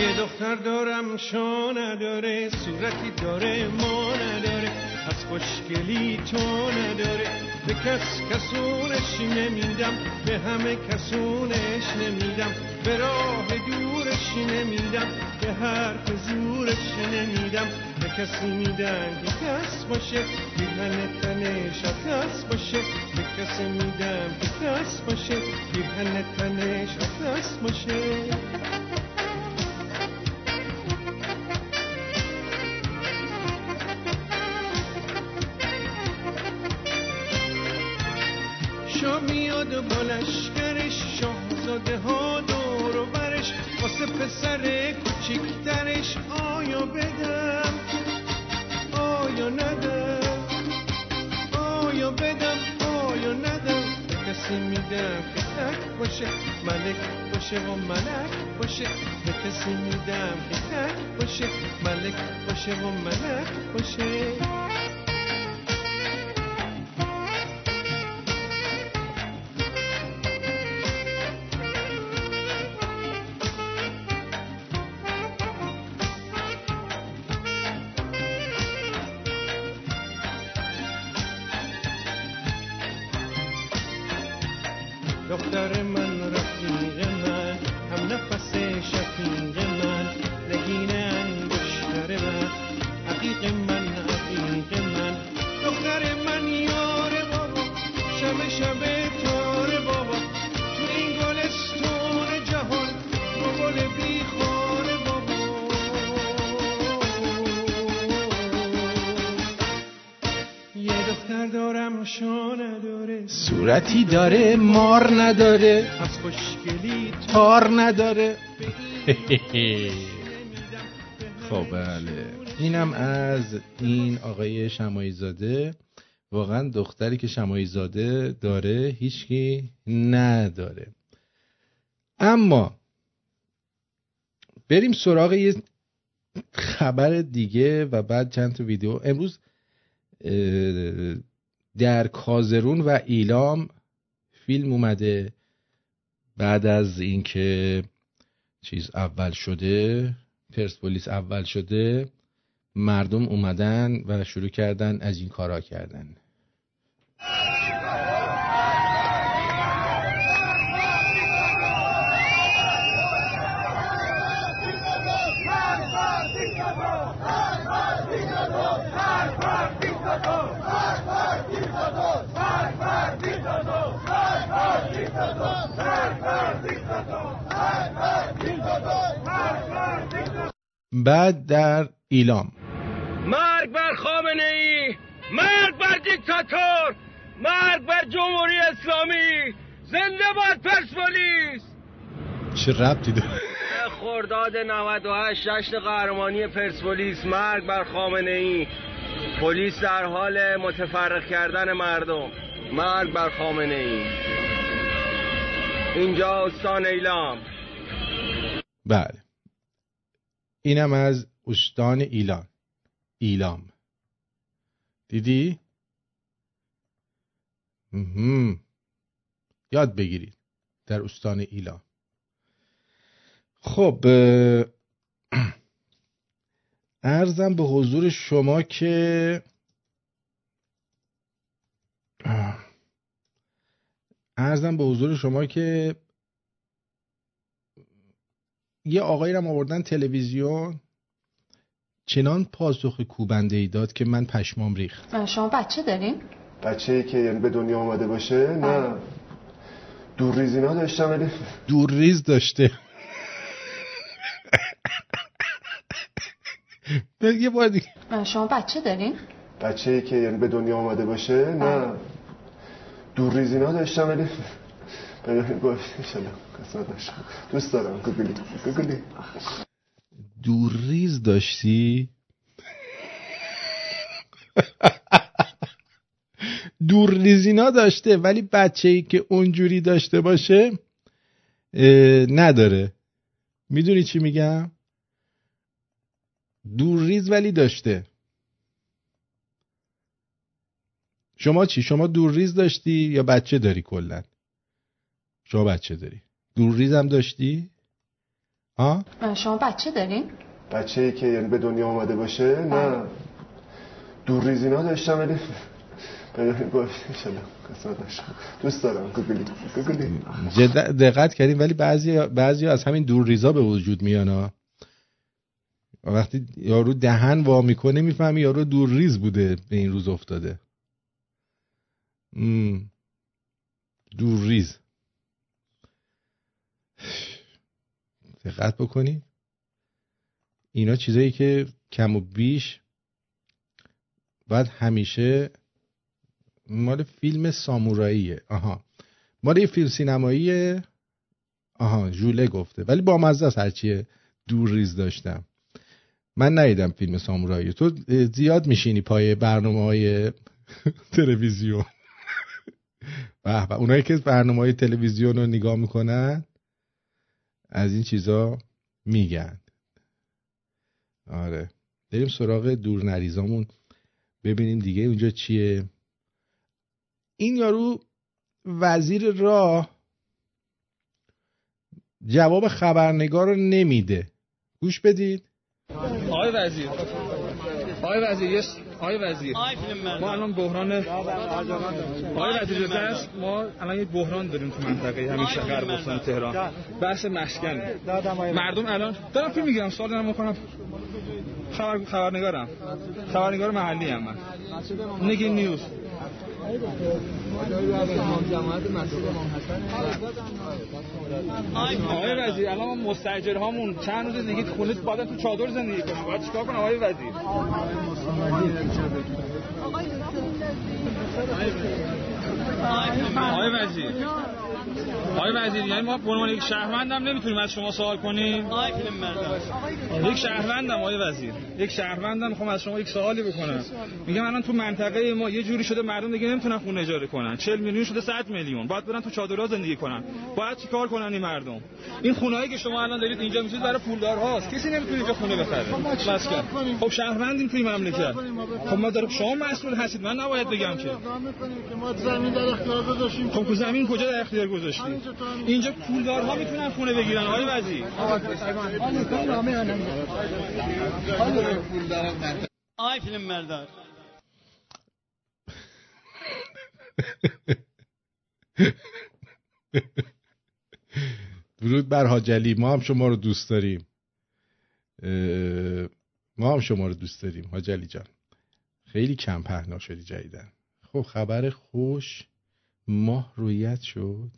یه دختر دارم شا نداره، صورتی داره ما نداره، از خوشگلی تو نداره. به کس کسونش نمیدم، به همه کسونش نمیدم، به راه دورش نمیدم، به حرف زورش نمیدم. به کسی میدم که کس باشه، پیرهن تنش اطلس باشه. به کسی میدم که کس باشه، پیرهن تنش اطلس باشه. شاه میاد با لشکرش، شاهزاده ها دور و برش، واسه پسر کوچیکترش آیا بدم آیا ندم، آیا بدم آیا ندم. به کسی میدم که تک باشه، ملک باشه و ملک باشه. به کسی میدم که تک باشه، ملک باشه و ملک باشه. دختر من رفیق من، هم نفس شفیق من، نگین انگشتر من، عقیق من عقیق من. دختر من یار بابا، شب شب تار بابا، تو این گلستون جهان رو گل بیخار بابا. یه دختر دارم شا نداره، صورتی داره مار نداره، از خوشگلی تار نداره. خب بله، اینم از این آقای شماعی زاده. واقعا دختری که شماعی زاده داره هیچکی نداره. اما بریم سراغ یه خبر دیگه و بعد چند تا ویدیو. امروز در کازرون و ایلام فیلم اومده بعد از اینکه چیز اول شده، پرسپولیس اول شده، مردم اومدن و شروع کردن از این کارا کردن. بعد در ایلام مرگ بر خامنه ای، مرگ بر دیکتاتور، مرگ بر جمهوری اسلامی، زنده باد پرسپولیس. چه ربطی داره؟ خرداد 98 جشن قهرمانی پرسپولیس. مرگ بر خامنه ای. پلیس در حال متفرق کردن مردم. مرگ بر خامنه ای. اینجا استان ایلام. بله، اینم از استان ایلام. دیدی؟ یاد بگیرید در استان ایلام. خب عرضم به حضور شما که یه آقایی رو آوردن تلویزیون، چنان پاسخ کوبنده‌ای داد که من پشمام ریخت. شما بچه دارین؟ بچه‌ای که یعنی به دنیا آمده باشه؟ نه، دورریزینا داشتم. ولی دورریز داشته. یه بار دیگه. شما بچه دارین؟ بچه‌ای که یعنی به دنیا آمده باشه؟ نه، دورریزینا داشتم. ولی دوست دارم. گوگلی دورریز داشتی؟ دورریزینا داشته ولی بچه‌ای که اونجوری داشته باشه نداره. میدونی چی میگم؟ دورریز ولی داشته. شما چی؟ شما دورریز داشتی یا بچه داری کلا؟ شما بچه داری. دورریز هم داشتی؟ ها؟ شما بچه دارین؟ بچه‌ای که یعنی به دنیا آمده باشه؟ نه دور ریزینا داشتم ولی دوست دارم گوگلی. دقت کردیم ولی بعضی از همین دور ریزا به وجود میان ها. وقتی یارو دهن وا میکنه میفهمی یارو دور ریز بوده به این روز افتاده. دور ریز. دقت بکنید اینا چیزایی که کم و بیش باید همیشه مال فیلم ساموراییه. مال یه فیلم سینماییه. ژوله گفته ولی با مزه است. هرچیه دور ریز داشتم. من ندیدم فیلم سامورایی. تو زیاد میشینی پای برنامه‌های تلویزیون. به اونایی که برنامه‌های تلویزیون رو نگاه میکنن از این چیزا میگن. آره بریم سراغ دور نریزامون ببینیم دیگه اونجا چیه. این یارو وزیر راه جواب خبرنگار رو نمیده. گوش بدید. آقای وزیر ما الان بحران آقای وزیر دست ما الان یک بحران داریم تو منطقه همین غرب استان تهران. بحث مسکن مردم الان دارم فیلم میگیرم سوال دارم میکنم. خبرنگار محلی ام من نگی نیوز. آقای وزیر الان مستاجرهامون چند روز دیگه خونه بعدن تو چادر زندگی کنن. باید چیکار کنم آقای وزیر؟ آقای وزیر یعنی ما به عنوان یک شهروندم نمیتونیم از شما سوال کنیم؟ یک شهروندم آقای وزیر، یک شهروندم میخوام از شما یک سوالی بکنم. میگم الان تو منطقه ما یه جوری شده مردم دیگه نمیتونن خونه اجاره کنن. 40 میلیون شده 100 میلیون. باید برن تو چادرها زندگی کنن. باید چیکار کنن این مردم؟ این خونه‌ای که شما الان دارید اینجا میذارید برای پولدارهاست. کسی نمیتونه اینجا خونه بخره. خب شهروندیم توی مملکت. خب ما داریم شما مسئول هستید. من نباید بگم که ما زمین در اختیار گذاشتیم. خب زمین کجا در اختیار گذاشتیم؟ اینجا پولدارها میتونن خونه بگیرن آقای وزیر. آی فیلم مردار درود بر حاج علی. ما هم شما رو دوست داریم. حاج علی جان خیلی کم پهنا شدی جدیدن. خب خبر خوش، ماه رویت شد.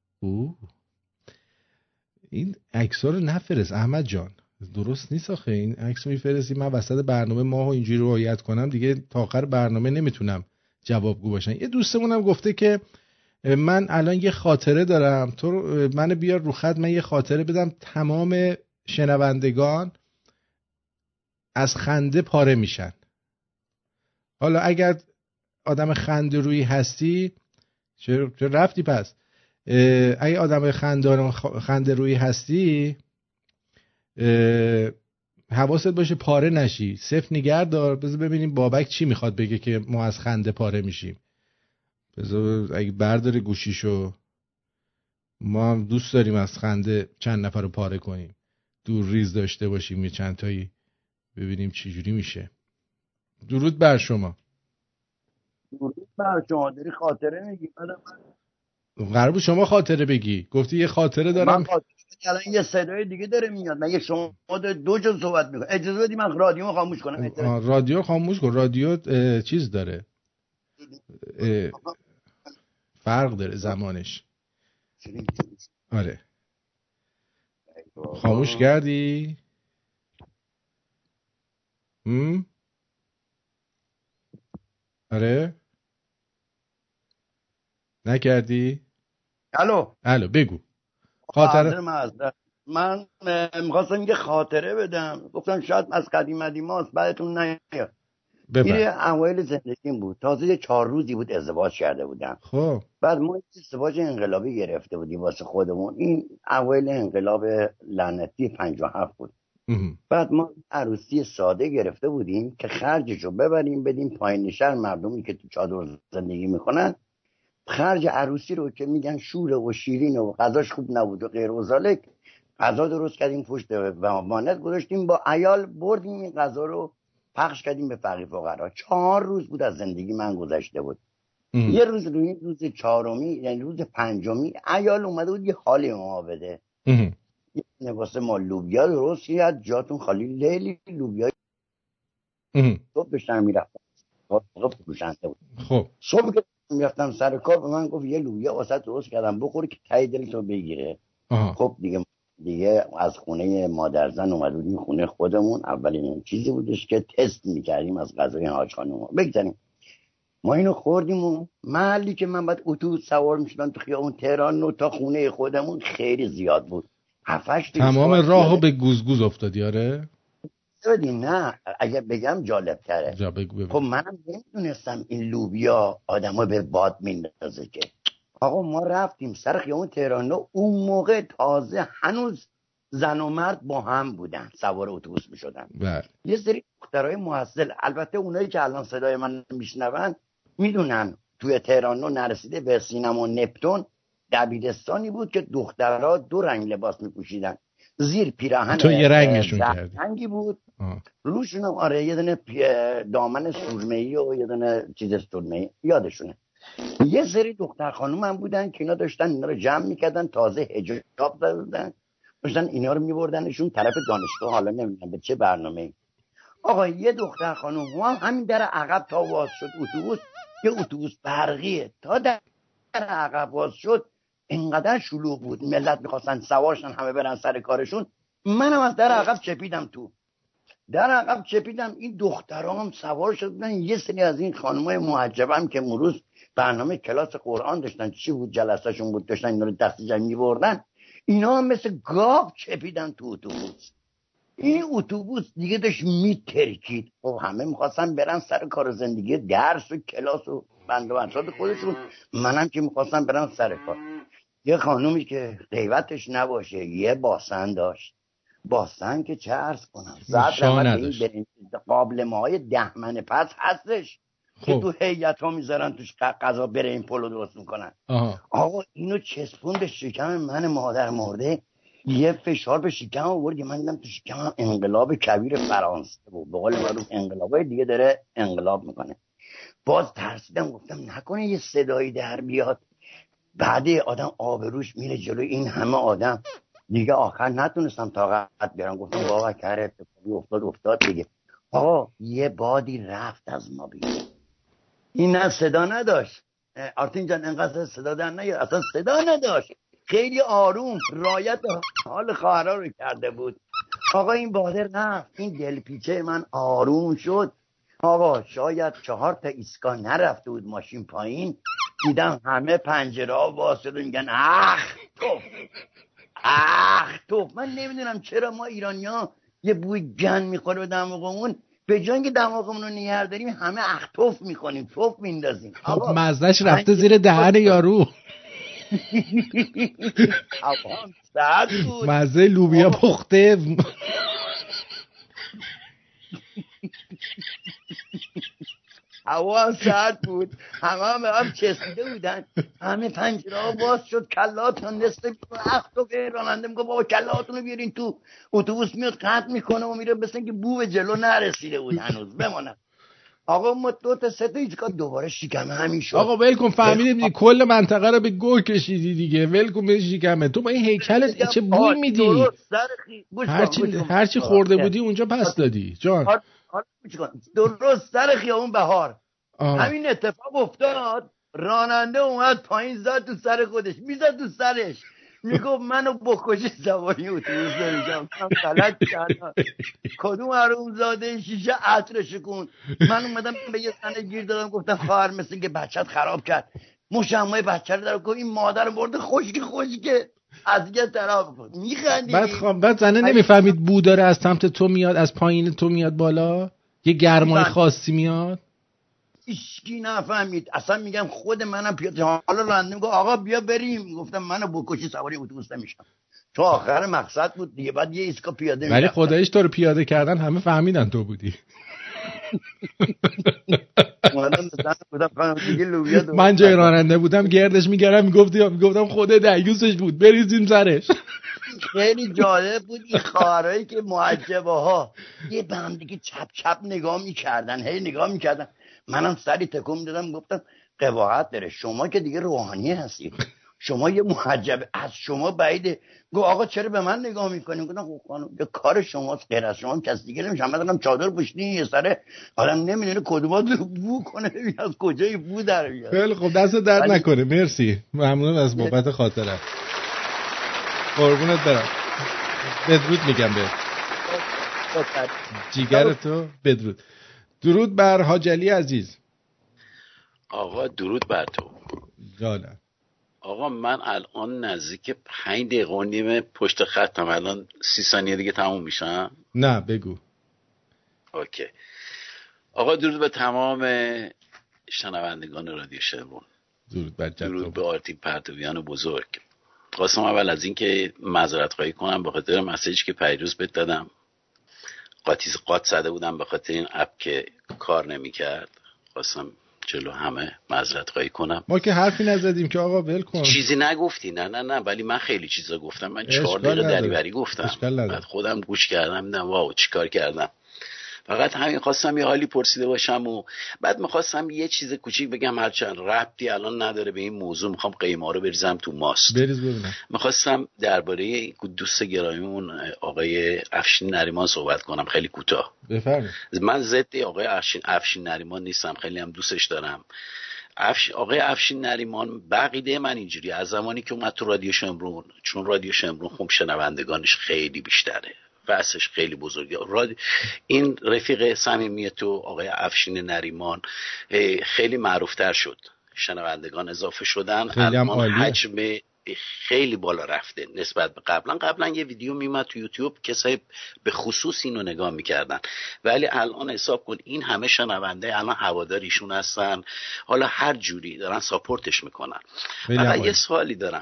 این عکس‌ها رو نفرست احمد جان، درست نیست آخه. این عکس میفرستی من وسط برنامه ماهو اینجوری رعایت کنم دیگه تا آخر برنامه نمیتونم جوابگو باشم. یه دوستمونم گفته که من الان یه خاطره دارم، تو منو بیار رو خط، من یه خاطره بدم تمام شنوندگان از خنده پاره میشن. حالا اگر آدم خنده روی هستی چه رفتی پس؟ اگه آدم خنده روی هستی حواست باشه پاره نشی، صفر نگه دار. بذار ببینیم بابک چی میخواد بگه که ما از خنده پاره میشیم. بذار اگه برداره گوشیشو، ما هم دوست داریم از خنده چند نفر رو پاره کنیم، دور ریز داشته باشیم یه چند تایی، ببینیم چی جوری میشه. درود بر شما. درود بر شما. داری خاطره میگی؟ قرار بود شما خاطره بگی، گفتی یه خاطره دارم. الان یه صدای دیگه داره میاد. من شما دو جا صحبت میکنم. اجازه بدی من رادیو خاموش کنم. رادیو خاموش کن. رادیو چیز داره، فرق داره زمانش. آره خاموش کردی؟ آره نکردی؟ الو بگو. خاطره من میخواستم یه خاطره بدم، گفتم شاید از قدیم هاست بعدتون نیاد. یه اوایل زندگیم بود، تازه 4 روزی بود ازدواج کرده بودم. خب بعد ما ازدواج انقلابی گرفته بودیم واسه خودمون. این اوایل انقلاب لعنتی 57 بود. بعد ما عروسی ساده گرفته بودیم که خرجشو ببریم بدیم پایین شهر، مردمی که تو چادر زندگی میکنن خرج عروسی رو که میگن شوره و شیرین و غذاش خوب نبود و غیر و ذالک غذا درست کردیم پشت و وانت گذاشتیم، با عیال بردیم این غذا رو پخش کردیم به فقیر فقرا. 4 روز بود از زندگی من گذشته بود. یه روز روز 4می یعنی روز 5می عیال اومده بود یه حالی ما بده. یه واسه ما لوبیا درست کرد، جاتون خالی، لیلی لوبیا صبح بشن میرفتم فروشنده بود. خب صبح که میرفتم سر کار به من گفت یه لوبیا واسه درست کردم بخوری که تای دلتو بگیره. خب دیگه از خونه مادرزن اومده بودیم خونه خودمون. اولین چیزی بودش که تست میکردیم از غذای حاج خانم. بگذاریم ما اینو خوردیم و محلی که من بعد اتوبوس سوار میشدم تو خیابون تهران تا خونه خودمون خیلی زیاد بود. 7-8 تمام راهو به گوزگوز افتادی؟ آره نه اگه بگم جالب تره. خب منم نمیدونستم این لوبیا آدمو به باد میندازه که. آقا ما رفتیم سر خیابون تهران، اون موقع تازه هنوز زن و مرد با هم بودن سوار اتوبوس میشدن. یه سری دخترای محصل، البته اونایی که الان صدای من میشنون میدونن توی تهران نرسیده به سینما نپتون دبیرستانی بود که دخترها 2 رنگ لباس میپوشیدن، زیر پیراهن تو یه رنگشون کردی رنگی بود روشون آره یه دونه دامن سرمه‌ای و یه دونه چیز سرمه‌ای یادشونه. یه سری دختر خانوم هم بودن که اینا داشتن اینا رو جمع میکردن، تازه حجاب دادن، داشتن اینا رو میبردنشون طرف دانشگاه، حالا نمیدونم به چه برنامه‌ای. آقا یه دختر خانوم همین در عقب تا واز شد اتوبوس، یه اتوبوس برقیه، تا در عقب واز شد اینقدر شلوغ بود ملت میخواستن سوارشن همه برن سر کارشون، منم از در عقب چپیدم تو. در عقب چپیدم، این دخترام سوار شدن، یه سری از این خانمای محجبم که امروز برنامه کلاس قرآن داشتن، چی بود جلسهشون بود، داشتن اینا رو دست جمع می‌بردن، اینا هم مثل گاو چپیدن تو اتوبوس. این اتوبوس دیگه داشت میترکید. خب همه می‌خواستن برن سر کار زندگی، درس و کلاس و بند و بنشاد خودشون، منم که می‌خواستم برن سر کار. یه خانومی که غیبتش نباشه یه باسن داشت، باسن که چه عرض کنم، زد رمت این قابلمه‌های 10 من پس هستش که تو هیئت ها میذارن توش غذا بره این پلو درست میکنن. آقا اینو چسبون به شکم من مادر مرده، یه فشار به شکم آورد، من دیدم تو شکم انقلاب کبیر فرانسه بود، به قول معروف انقلابای دیگه داره انقلاب میکنه. باز ترسیدم، گفتم نکنه یه صدایی در بیاد، بعد آدم آبروش میره جلو این همه آدم. دیگه آخر نتونستم طاقت بیارم، گفتم واقعا کار اتفاقی افتاد دیگه. آقا یه بادی رفت از ما بیرون، این نه صدا نداشت. آرتین جان انقدر صدا در نیاد، اصلا صدا نداشت، خیلی آروم رعایت حال خواهرها رو کرده بود. آقا این باده رفت، این دلپیچه من آروم شد. آقا شاید 4 تا ایسکا نرفته بود ماشین پایین، دیدم همه پنجره ها باز شد و میگن اخ توف. من نمیدونم چرا ما ایرانی‌ها یه بوی گند میخوره به دماغمون، به جای اینکه دماغمون رو نگه داریم همه اختوف میکنیم، توف میندازیم. خب مزدش رفته زیر دهن یارو. مزه لوبیا پخته. هوا سرد بود، همه به هم چسبیده بودن، همه پنجره ها باز شد، کلاتون نصف اختوف. راننده میگه بابا کلاتون رو بیارین تو، اتوبوس میاد قطع میکنه و میره، مثل اینکه بو به جلو نرسیده بود هنوز بمونه. آقا ما 2 تا 3 تا ایستگاه دوباره شکمه همین شد. آقا ول کن، فهمیدیم کل منطقه رو به گور کشیدی دیگه، ول کن به شکمه. تو با این هیکلت چه بوی میدی؟ هرچی خورده بودی اونجا پس دادی جان. درست سر خیابون بهار همین اتفاق افتاد. راننده اومد پایین، زد تو سر خودش، میزد تو سرش، میگفت منو بکشی سواری اتوبوس نمیشم. من غلط کردم، کدوم حرومزاده شیشه عطر شکون. من اومدم به یه زنه گیر دادم، گفتم خواهر مثل که بچت خراب کرد، مشمای بچه رو داره، گفت این مادر برده خشکه از یه طرف میخندی. بعد زنه نمیفهمید بو داره از سمت تو میاد، از پایین تو میاد بالا، یه گرمای خاصی میاد. هیچکی نفهمید اصلا. میگم خود منم پیاده، حالا راننده میگه آقا بیا بریم، گفتم منو بکشی سواری اتوبوس نمیشم. تو آخر مقصد بود دیگه، بعد یه ایسکا پیاده میرفتم. ولی خداییش تو رو پیاده کردن همه فهمیدن تو بودی. من جای راننده بودم گردش میگردم، میگفتم خود دیوسش بود، بریزیم سرش. خیلی جالب بود این خواهرایی که محجبه ها یه به هم دیگه چپ چپ نگاه میکردن، هی نگاه میکردن. منم سری تکون دادم گفتم قباحت داره، شما که دیگه روحانی هستی، شما یه محجبه، از شما بعیده. گفت آقا چرا به من نگاه میکنیم؟ گفتم خانم یه کار شماست، غیر از شما کسی دیگه نمیشه. من دارم چادر پوشیدین یه سره آدم نمیدونه کدومات رو بو کنه، از کجای بو در بیاد. خیلی خب دست درد نکنه، مرسی، ممنون از بابت خاطره، قربونت برم. بدرود میگم به جیگر تو، بدرود. درود بر حاج علی عزیز. آقا درود بر تو. جانم آقا من الان نزدیک 5 دقیقه و نیم پشت خطم، الان 30 ثانیه دیگه تموم میشم. نه بگو. اوکی. آقا درود به تمام شنوندگان رادیو شمرون. درود بر جد، درود به آرتین پرتویان بزرگ. خواستم اول از این که معذرت خواهی کنم به خاطر مسیجی که پیروز بهت دادم. قاط زده بودم به خاطر این اپ که کار نمی‌کرد. خواستم جلو همه معذرت خواهی کنم. ما که حرفی نزدیم که آقا ول کن. چیزی نگفتی. نه ولی من خیلی چیزا گفتم. من 4 دقیقه دریوری گفتم. بعد خودم گوش کردم دیدم واو چیکار کردم. فقط همین خواستم یه حالی پرسیده باشم و بعد می‌خواستم یه چیز کوچیک بگم، هرچند ربطی الان نداره به این موضوع. می‌خوام قیمه رو بریزم تو ماست. بریز ببینم. می‌خواستم درباره دوست گرامیمون آقای افشین نریمان صحبت کنم، خیلی کوتاه. بفرمایید. من ضد آقای افشین نریمان نیستم، خیلی هم دوستش دارم. آقای افشین نریمان بقیده من اینجوری از زمانی که اومد تو رادیو شمرون، چون رادیو شمرون خب شنوندگانش خیلی بیشتره، واسش خیلی بزرگه. این رفیق صمیمی تو آقای افشین نریمان خیلی معروفتر شد، شنوندگان اضافه شدن، الان حجم خیلی بالا رفته نسبت به قبلا یه ویدیو میومد تو یوتیوب کسایی به خصوص اینو نگاه میکردن، ولی الان حساب کن این همه شنونده الان هوادار ایشون هستن، حالا هر جوری دارن ساپورتش میکنن. فقط یه سوالی دارم،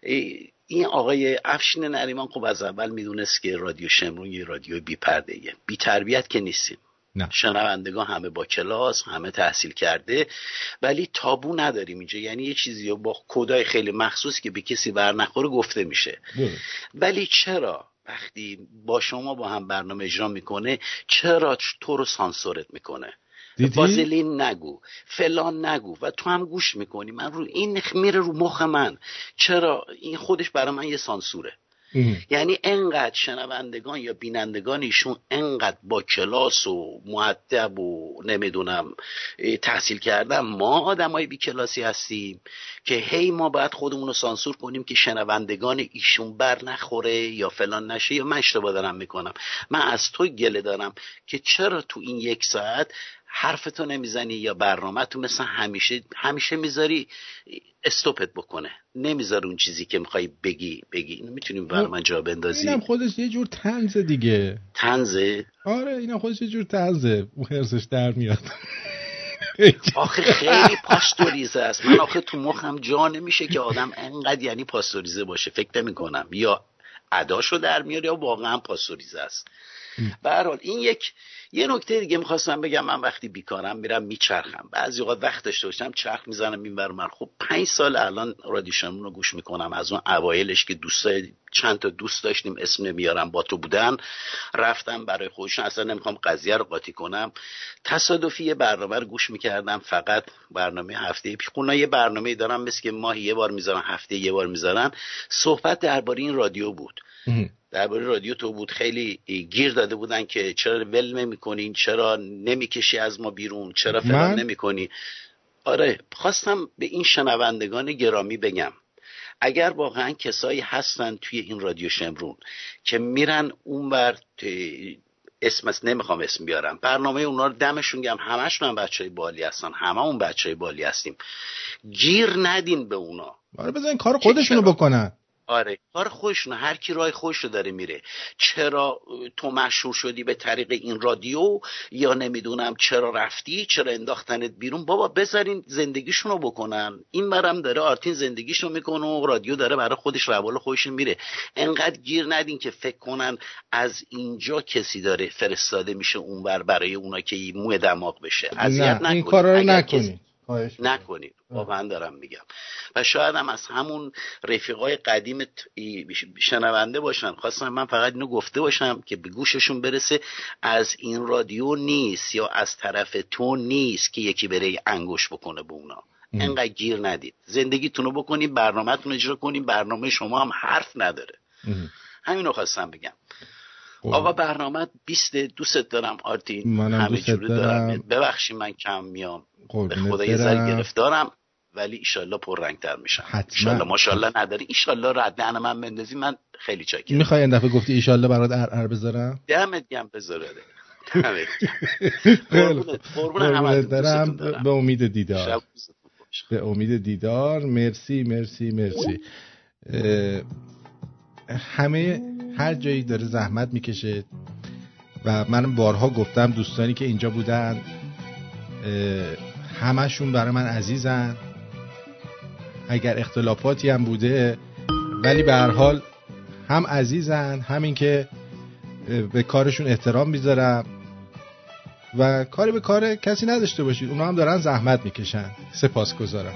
این آقای افشین نریمان خب از اول میدونست که رادیو شمرون یه رادیو بی پرده‌ایه، بی تربیت که نیستیم. شنوندگان همه با کلاس، همه تحصیل کرده، ولی تابو نداریم اینجا. یعنی یه چیزی با کدای خیلی مخصوص که به کسی بر نخوره گفته میشه. ولی چرا وقتی با شما با هم برنامه اجرا میکنه چرا تو رو سانسورت میکنه؟ بازلین نگو، فلان نگو و تو هم گوش میکنی. من رو این میره رو مخ من، چرا این خودش برای من یه سانسوره. یعنی انقدر شنوندگان یا بینندگان ایشون انقدر با کلاس و مؤدب و نمیدونم تحصیل کردن، ما آدمای بی کلاسی هستیم که هی ما باید خودمون رو سانسور کنیم که شنوندگان ایشون بر نخوره یا فلان نشه. یا من اشتباه دارم میکنم؟ من از تو گله دارم که چرا تو این 1 ساعت حرفتو نمیزنی یا برنامه تو مثلا همیشه میذاری استوپت بکنه، نمیذار اون چیزی که میخوای بگی. اینو میتونیم برای من جا بندازی؟ اینم خودش یه جور طنزه دیگه. طنزه؟ آره اینم خودش یه جور طنزه، اون حرسش در میاد. آخه خیلی پاستوریزه است. من آخه تو مخم جا نمیشه که آدم انقدر یعنی پاستوریزه باشه. فکر نمی‌کنم یا اداشو در میاره یا واقعا پاستوریزه است. به هر حال این یه نکته دیگه میخواستم بگم. من وقتی بیکارم میرم میچرخم، بعضی اوقات وقت داشته باشم چرخ میزنم این ور. من خب 5 سال الان رادیو شمرون رو گوش میکنم. از اون اوایلش که چند تا دوست داشتیم اسم نمیارم با تو بودن، رفتم برای خودشون، اصلا نمیخوام قضیه رو قاطی کنم، تصادفی یه برنامه رو گوش میکردم، فقط برنامه هفته پیخونا یه برنامه دارم مثل که ماهی یه بار میذارن، هفته یه بار میذارن، صحبت درباره این رادیو بود. درباره رادیو تو بود. خیلی گیر داده بودن که چرا ول نمی‌کنین، چرا نمیکشی از ما بیرون، چرا فلان نمی‌کنی. آره خواستم به این شنوندگان گرامی بگم اگر واقعا کسایی هستن توی این رادیو شمرون که میرن اونور نمیخوام اسم بیارم، برنامه اونا رو دمشون گرم، همشون هم بچهای بالی هستن، همه اون بچهای بالی هستیم، گیر ندین به اونا. آره بذارین کار خودشونو بکنن. آره کار خودشونه، هر کی راه خودشو داره میره. چرا تو مشهور شدی به طریق این رادیو یا نمیدونم چرا رفتی، چرا انداختنت بیرون؟ بابا بذارین زندگیشونو بکنن. این برم داره آرتین زندگیشو میکنه و رادیو داره برای خودش روال خودش میره. انقدر گیر ندین که فکر کنن از اینجا کسی داره فرستاده میشه اونور برای اونا که موی دماغ بشه. اذیت نکنین. این کارا رو نکنین. نکنید، واقعا دارم میگم. و شاید هم از همون رفیقای قدیم شنونده باشن، خواستم من فقط اینو گفته باشم که به گوششون برسه از این رادیو نیست یا از طرف تو نیست که یکی بره انگوش بکنه به اونا. انقدر گیر ندید، زندگیتونو بکنید، برنامه‌تون اجرا کنید، برنامه شما هم حرف نداره. همینو خواستم بگم. آقا برنامه 20 دوست دارم آرتین، همه جوره دارم. ببخشید من کم میام، به خدا یه ذره گرفتارم، ولی ایشالله پررنگ‌تر میشم. ایشالله ماشاءالله نداری، ایشالله ردن من بندازی، من خیلی چاکرم. میخوای این دفعه گفتی ایشالله برات ار بذارم؟ دمت گرم بذاره. دمت گرم. قربون همتون دارم. به امید دیدار. به امید دیدار. مرسی مرسی مرسی. همه هر جایی داره زحمت میکشه و من بارها گفتم دوستانی که اینجا بودن همشون برای من عزیزن، اگر اختلافاتی هم بوده ولی به هر حال هم عزیزن، همین که به کارشون احترام میذارم و کاری به کار کسی نداشته باشید، اونا هم دارن زحمت میکشن. سپاسگزارم.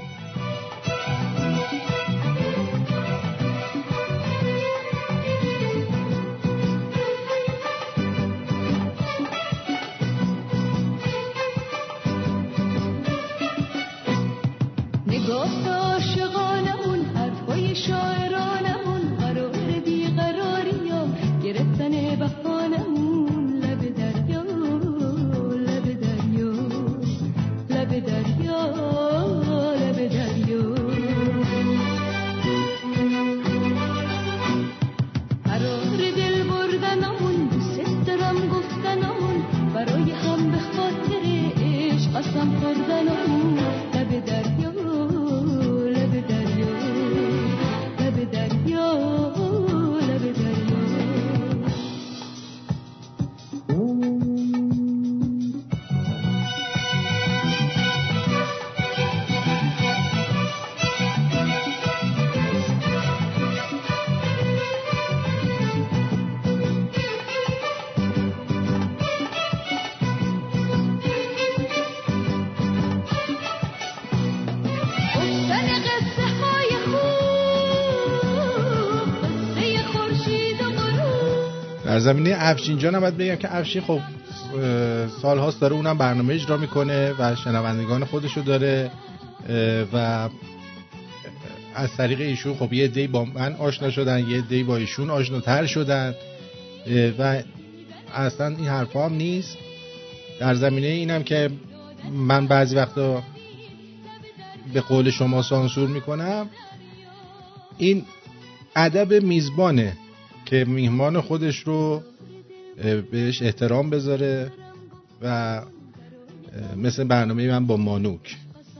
در زمینه افشین جان هم باید بگم که افشین خب سال هاست داره اونم برنامه اجرا میکنه و شنوندگان خودشو داره و از طریق ایشون خب یه عده‌ای با من آشنا شدن، یه عده‌ای با ایشون آشناتر شدن و اصلا این حرفا هم نیست. در زمینه اینم که من بعضی وقتا به قول شما سانسور میکنم، این ادب میزبانه که میهمان خودش رو بهش احترام بذاره و مثل برنامه من با مانوک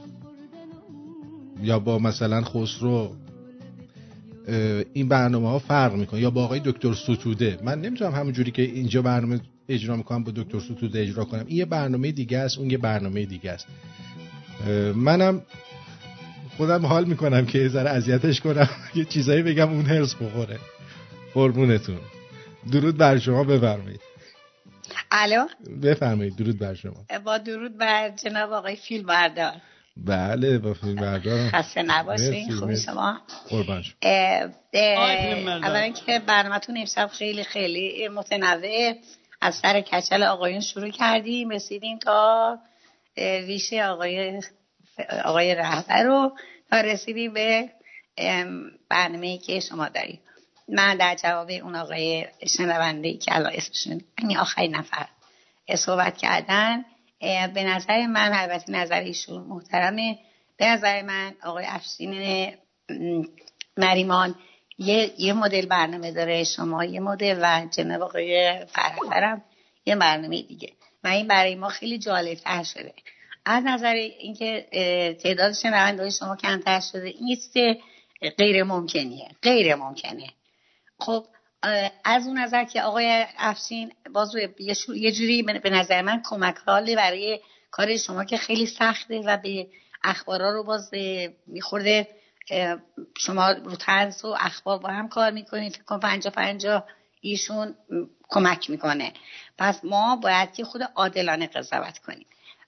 یا با مثلا خسرو این برنامه ها فرق میکنه، یا با آقای دکتر ستوده. من نمیتونم همونجوری که اینجا برنامه اجرا میکنم با دکتر ستوده اجرا کنم. این یه برنامه دیگه است، اون یه برنامه دیگه است. منم خودم حال میکنم که یه ذره اذیتش کنم، یه چیزایی بگم اون هرس بخوره. قربونتون. درود بر شما. بفرمایید. الو، بفرمایید. درود بر شما. با درود بر جناب آقای فیلمبردار. بله با فیلمبردار. خسته نباشید. خوب شما؟ قربان شما. اولا که برنامه‌تون امشب خیلی خیلی متنوع، از سر کچل آقایون شروع کردیم رسیدیم تا ریشه آقای رهبر رو تا رسیدیم به برنامه‌ای که شما دارید. من در جواب اون آقای شنونده‌ای که الان اسمشون این آخرین نفر صحبت کردن، به نظر من، البته نظر ایشون محترمه، به نظر من آقای افشین نریمان یه مدل برنامه داره، شما یه مدل و جناب آقای فره‌فرم یه برنامه دیگه و این برای ما خیلی جالب‌تر شده. از نظر اینکه تعداد شنونده‌های شما کمتر شده، این غیر ممکنه. خب از اون نظر که آقای افشین باز یه جوری به نظر من کمک حاله برای کار شما که خیلی سخته و به اخبارا رو باز میخورده. شما رو طنز و اخبار با هم کار میکنید، فکر کنم 50-50 ایشون کمک میکنه. پس ما باید که خود عادلانه قضاوت کنیم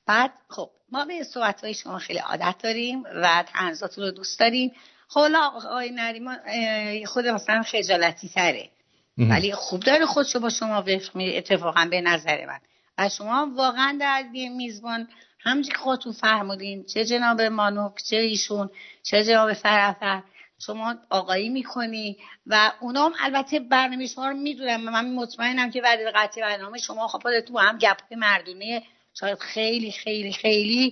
بعد خب ما به صحبت‌های شما خیلی عادت داریم و طنزاتون رو دوست داریم. خب آقای نریمان خود مثلا خجالتی تره ولی خوب داره خودشو با شما بفهمی اتفاقا به نظر من. و شما واقعا در میزبان همونجوری که خودتون فرمودین، چه جناب مانوک چه ایشون چه جناب فرافر، شما آقایی میکنی و اونا هم البته برنامه شما رو میدونم. من مطمئنم که بعد قطعی برنامه شما خب خودتون با هم گپ مردونه شاید خیلی خیلی خیلی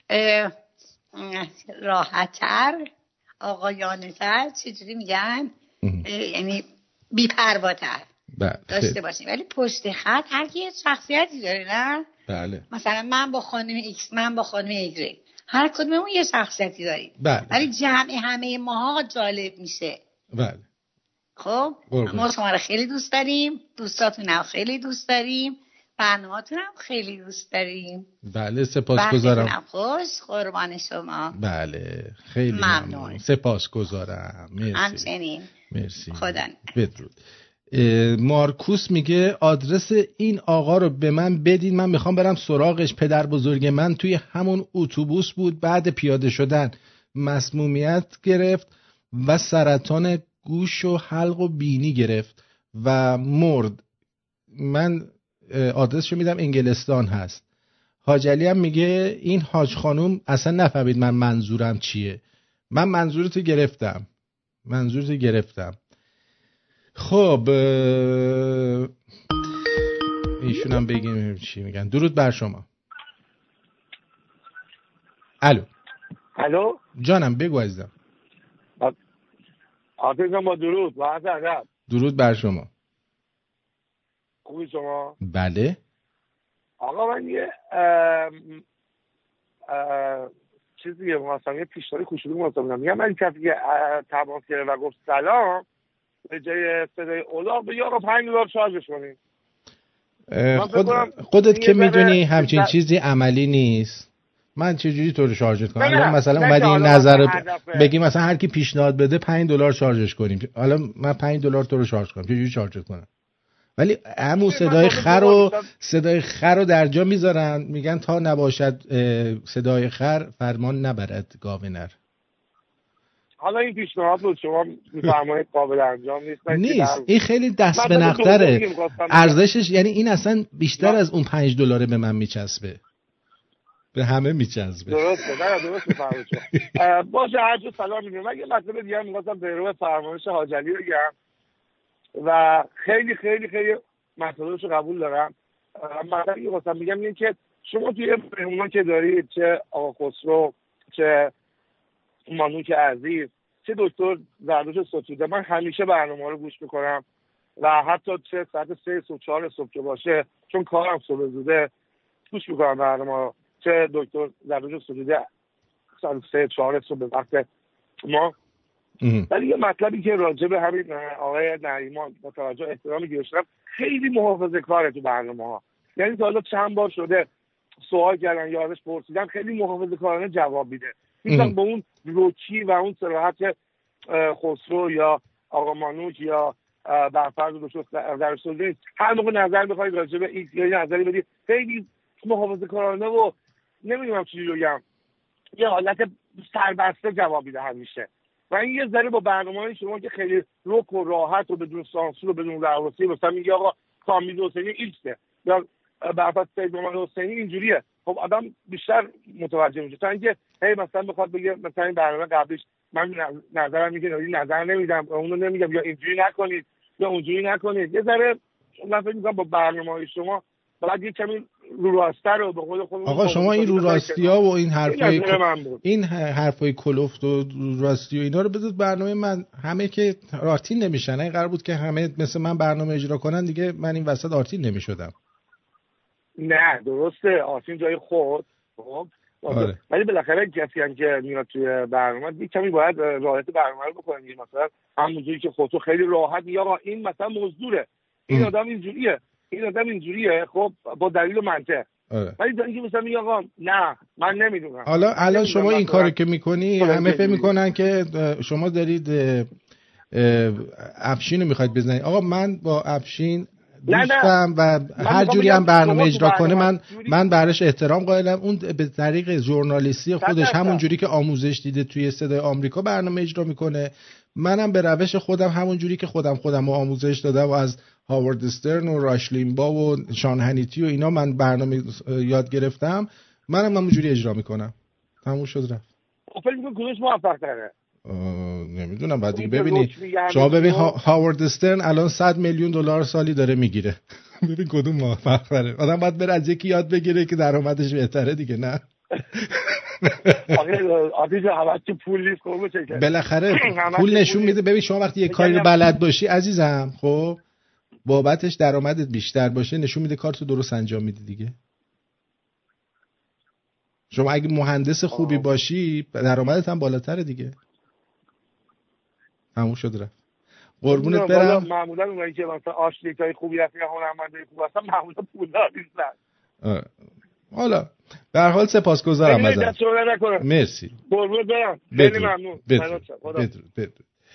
راحت‌تر آقایانه‌تر چجوری میگن یعنی بی‌پرواتر داشته باشیم. ولی پشت خط هر کی یه شخصیتی داره نه؟ بله. مثلا من با خانم ایکس، من با خانم ایگری، هر کدوممون یه شخصیتی داریم. بله. ولی جمع همه ماها جالب میشه. بله. خب ما شما رو خیلی دوست داریم، دوستاتون هم خیلی دوست داریم، برنامه‌تون هم خیلی دوست داریم. بله سپاسگزارم. خوش قربان شما. بله خیلی ممنون. سپاسگزارم. مرسی. همچنین. مرسی. خدا بدرود. مارکوس میگه آدرس این آقا رو به من بدین، من میخوام برم سراغش. پدر بزرگ من توی همون اتوبوس بود، بعد پیاده شدن مسمومیت گرفت و سرطان گوش و حلق و بینی گرفت و مرد. من آدرسشو میدم انگلستان هست. حاج علی هم میگه این حاج خانوم اصلا نفهمید من منظورم چیه. من منظورتو گرفتم. خب ایشون هم بگیم چی میگن. درود بر شما. الو جانم بگو عزیزم. حافظم با درود و عرض ادب. درود بر شما. خوبی شما؟ بله. آقا من یه چیزی می‌خواستم، یه پیشنهاد کوچولو می‌خواستم. میگم من کسی که تماس گرفت و گفت سلام، به جای صدای اولاغ به آقا $5 شارژش کنیم. خودت که میدونی همچین چیزی عملی نیست. من چجوری تو رو شارژت کنم؟ الان مثلا اومدی این نظر بگی مثلا هر کی پیشنهاد بده $5 شارژش کنیم. حالا من $5 تو رو شارژ کنم، چجوری شارژت کنم؟ ولی همون صدای خر رو در جا میذارن، میگن تا نباشد صدای خر فرمان نبرد گاو نر. حالا این پیشنهاد رو شما میفرمایید قابل انجام نیست. این خیلی دست به نقدره. ارزشش یعنی این اصلا بیشتر از اون $5 به من میچسبه، به همه میچسبه. درست میفرمایید. باشه هر جو سلام میگم. من یه مطلب دیگه می‌خواستم به روی فرمایش حاج علی بگم و خیلی خیلی خیلی مطلبش رو قبول دارم. مطلبی که خواستم بگم اینه که شما توی مهمون که دارید، چه آقا خسرو، چه مانوک عزیز، چه دکتر زردوش ستوده، من همیشه برنامه رو گوش میکنم و حتی چه ساعت 3 صبح 4 صبح که باشه، چون کارم صبح زوده، گوش میکنم برنامه رو. چه دکتر زردوش ستوده ساعت 3 4 صبح به وقت ما. ولی یه مطلبی که راجع به همین آقای نریمان با توجه احترامی گذاشتم، خیلی محافظه کاره تو برنامه ها. یعنی تا حالا چند بار شده سوال کردن یا ازش پرسیدم، خیلی محافظه کارانه جواب میده. میگم با اون روکی و اون صراحت خسرو یا آقا مانوک یا برفرض در سلطه هر موقع نظر بخواید راجع به این یا نظری بدید، خیلی محافظه کارانه و نمیدونم چی رو بگم، یه حالت سربسته جواب میده همیشه. و این یه ذره با برنامه‌های شما که خیلی رک و راحت و بدون سانسور و بدون رهروسی، مثلا میگه آقا کامبیز حسینی ایکسه یا برفرض سید محمد حسینی اینجوریه، خب آدم بیشتر متوجه میشه. تا اینکه هی مثلا بخواد بگه مثلا این برنامه قبلیش من نظرم میگه نظر نمیدم، اونو نمیگم، یا اینجوری نکنید یا اونجوری نکنید. یه ذره من فکر می‌کنم با برنامه‌های شما باید یه کمی رو راسته رو به قول خودمون. آقا شما این رو راستی‌ها و این حرفای کلفت و رو راستی و اینا رو بذارید برنامه من. همه که آرتین نمیشن. این قرار بود که همه مثل من برنامه اجرا کنن، دیگه من این وسط آرتین نمیشدم. نه درسته، آرتین جای خود. خب ولی بالاخره کسی هم که میاد توی برنامه یک کمی باید رعایت برنامه رو بکنه. مثلا همونجوری که خودتو خیلی راحت میگه آقا این مثلا مزدوره، این آدم اینجوریه، خب با دلیل و منطق. ولی اینکه مثلا میگه آقا نه من نمیدونم. حالا الان شما این کارو که میکنی همه فکر میکنن که شما دارید افشین رو میخواید بزنید. آقا من با افشین دوستم و هر جوری هم برنامه اجرا کنه من براش احترام قائلم. اون به طریق ژورنالیستی خودش همون جوری که آموزش دیده توی صدای آمریکا برنامه اجرا میکنه، منم به روش خودم همون جوری که خودم رو آموزش دادم و از هاوارد استرن و راش لیمبا و شان هنیتی و اینا من برنامه یاد گرفتم، منم همون جوری اجرا میکنم. تموم شد رفت. فکر می‌کنم کدومش موفق تره؟ نمیدونم، بعد دیگه ببینید. شما ببین هاوارد استرن الان $100 میلیون سالی داره میگیره. ببین کدوم موفق تره. آدم باید بره از یکی یاد بگیره که درآمدش بهتره دیگه. نه آتیش همش که پول نیست قربون چکه. بالاخره پول نشون میده. ببین شما وقتی یک کاری رو بلد باشی عزیزم، خب بابتش درآمدت بیشتر باشه نشون میده کارتو درست انجام میدی دیگه. شما اگه مهندس خوبی باشی درآمدت هم بالاتره دیگه. همون شد رفت. قربونت برم. معمولا اونایی که مثلا آشلیکای خوبی هستن یا هنرمندای خوب هستن معمولا پولدار نیستن. حالا به هر حال سپاسگزارم ازت. مرسی. قربونت برم. خیلی ممنون. بدرود.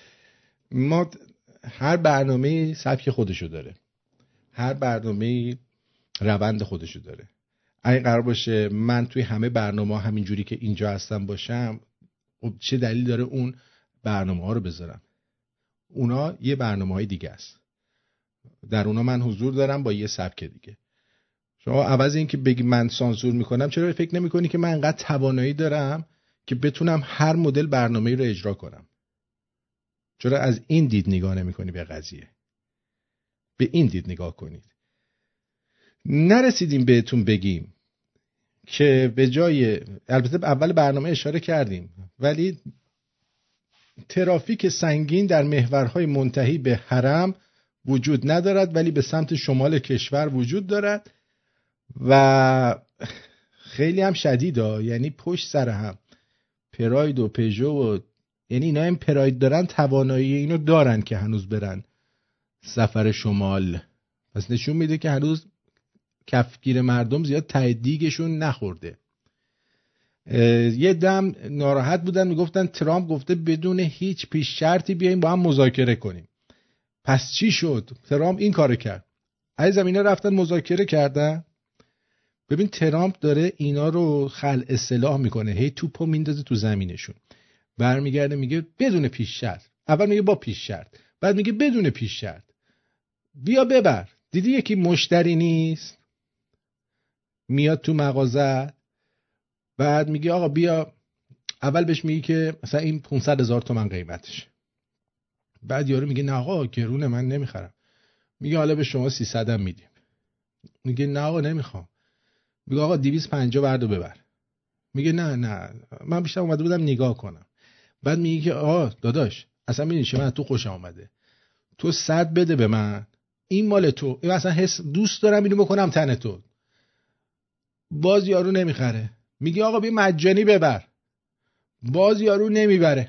ما هر برنامه سبک خودشو داره. هر برنامه روند خودشو داره. اگه قرار باشه من توی همه برنامه همینجوری که اینجا هستم باشم، چه دلیل داره اون برنامه ها رو بذارم؟ اونا یه برنامه های دیگه است. در اونا من حضور دارم با یه سبک دیگه. شما عوض این که بگی من سانسور میکنم، چرا فکر نمی کنی که من انقدر توانایی دارم که بتونم هر مدل برنامه‌ای رو اجرا کنم؟ چرا از این دید نگاه نمی کنی به قضیه؟ به این دید نگاه کنید. نرسیدیم بهتون بگیم که به جای، البته اول برنامه اشاره کردیم، ولی ترافیک سنگین در محورهای منتهی به حرم وجود ندارد، ولی به سمت شمال کشور وجود دارد و خیلی هم شدیده. یعنی پشت سر هم پراید و پژو و یعنی اینا هم پراید دارن، توانایی اینو دارن که هنوز برن سفر شمال. پس نشون میده که هنوز کفگیر مردم زیاد ته دیگشون نخورده. یه دم ناراحت بودن، میگفتن ترامپ گفته بدون هیچ پیش شرطی بیاییم با هم مذاکره کنیم. پس چی شد؟ ترامپ این کارو کرد. عزیزم اینا رفتن مذاکره کردن. ببین ترامپ داره اینا رو خلع سلاح میکنه، هی توپو میندازه تو زمینشون، برمیگرده میگه بدون پیش شرط. اول میگه با پیش شرط، بعد میگه بدون پیش شرط. بیا ببر. دیدی یکی مشتری نیست میاد تو مغازه، بعد میگه آقا بیا، اول بهش میگی که مثلا این 500,000 تومان قیمتش، بعد یارو میگه نه آقا گرونه من نمیخرم، میگه حالا به شما 300 هم میدیم، میگه نه آقا نمیخوام، میگه آقا 250 بردو ببر، میگه نه من بیشتر اومده بودم نگاه کنم، بعد میگه که آقا داداش اصلا میدونی چه من تو خوشم اومده، تو 100 بده به من، این مال تو، این اصلا حس دوست دارم اینو بکنم تن تو. باز یارو نمیخره، میگه آقا بیا مجانی ببر، باز یارو نمیبره.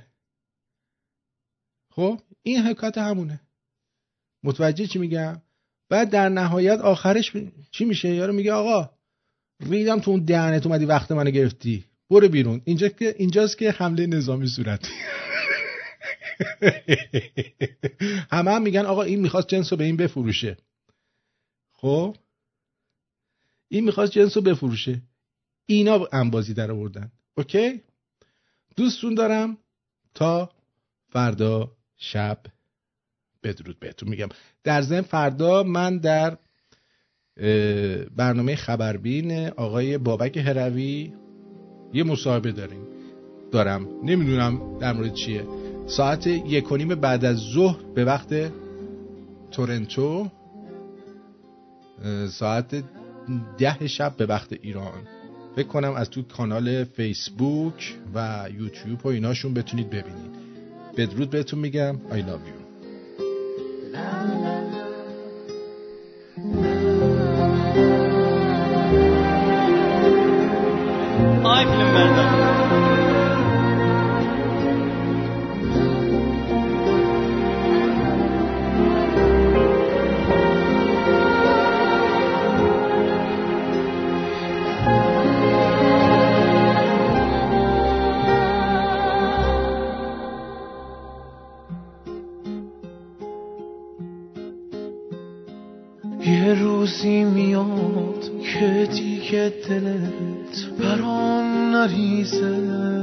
خب این حکایت همونه. متوجه چی میگم؟ بعد در نهایت آخرش چی میشه؟ یارو میگه آقا ریدم تو اون دهنت، اومدی وقت منو گرفتی، برو بیرون. اینجاست که حمله نظامی صورت. همه میگن آقا این میخواست جنسو به این بفروشه. خب این میخواست جنسو بفروشه، اینا انبازی در آوردن. اوکی؟ دوستون دارم تا فردا شب. بدرود بهتون میگم. در ضمن فردا من در برنامه خبربین آقای بابک هروی یه مصاحبه دارم، نمیدونم در مورد چیه. ساعت 1:30 بعد از ظهر به وقت تورنتو، ساعت 10 شب به وقت ایران. فکر کنم از تو کانال فیسبوک و یوتیوب و ایناشون بتونید ببینید. بدرود بهتون میگم. I love you. آی فیلم بردار. که دیگه دلت برام نریزه،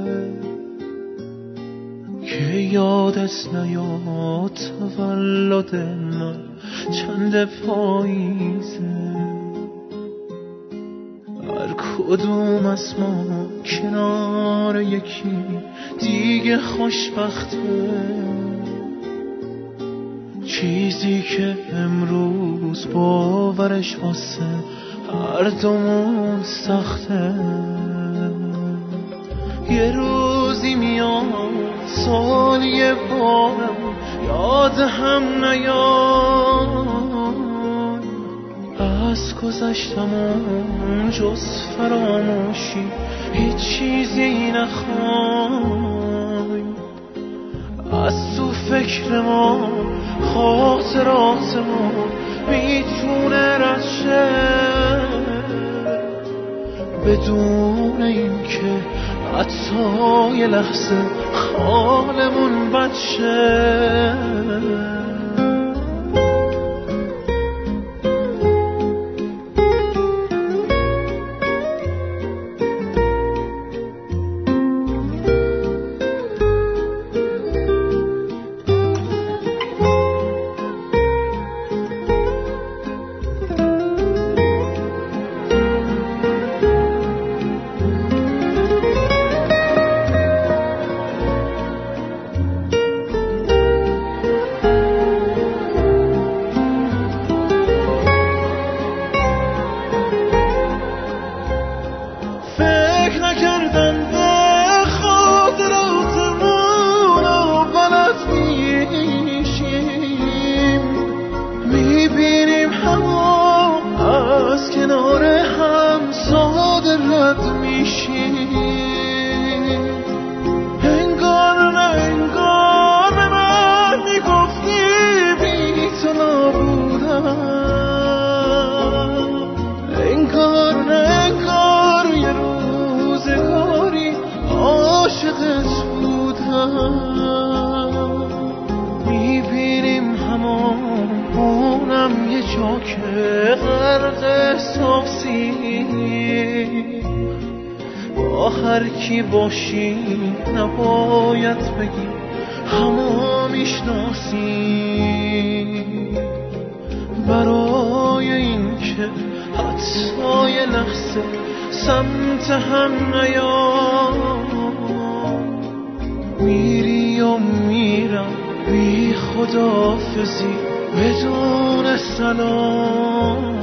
که یادت نیاد تولد من چند پاییزه. هر کدوم از ما کنار یکی دیگه خوشبخته، چیزی که امروز باورش واسه هر دومون سخته. یه روزی میاد سال یه بارم یاد هم نیاد، از گذشتمون جز فراموشی هیچ چیزی نخوای. از تو فکر ما خاطراتمون میتونه رد شه، بدون اینکه حتی یه لحظه حالمون بد شه. باشی نباید بگی همه میشناسی، برای این که حتی یه لحظه سمت هم نیاد. میری و میرم بی خداحافظی بدون سلام.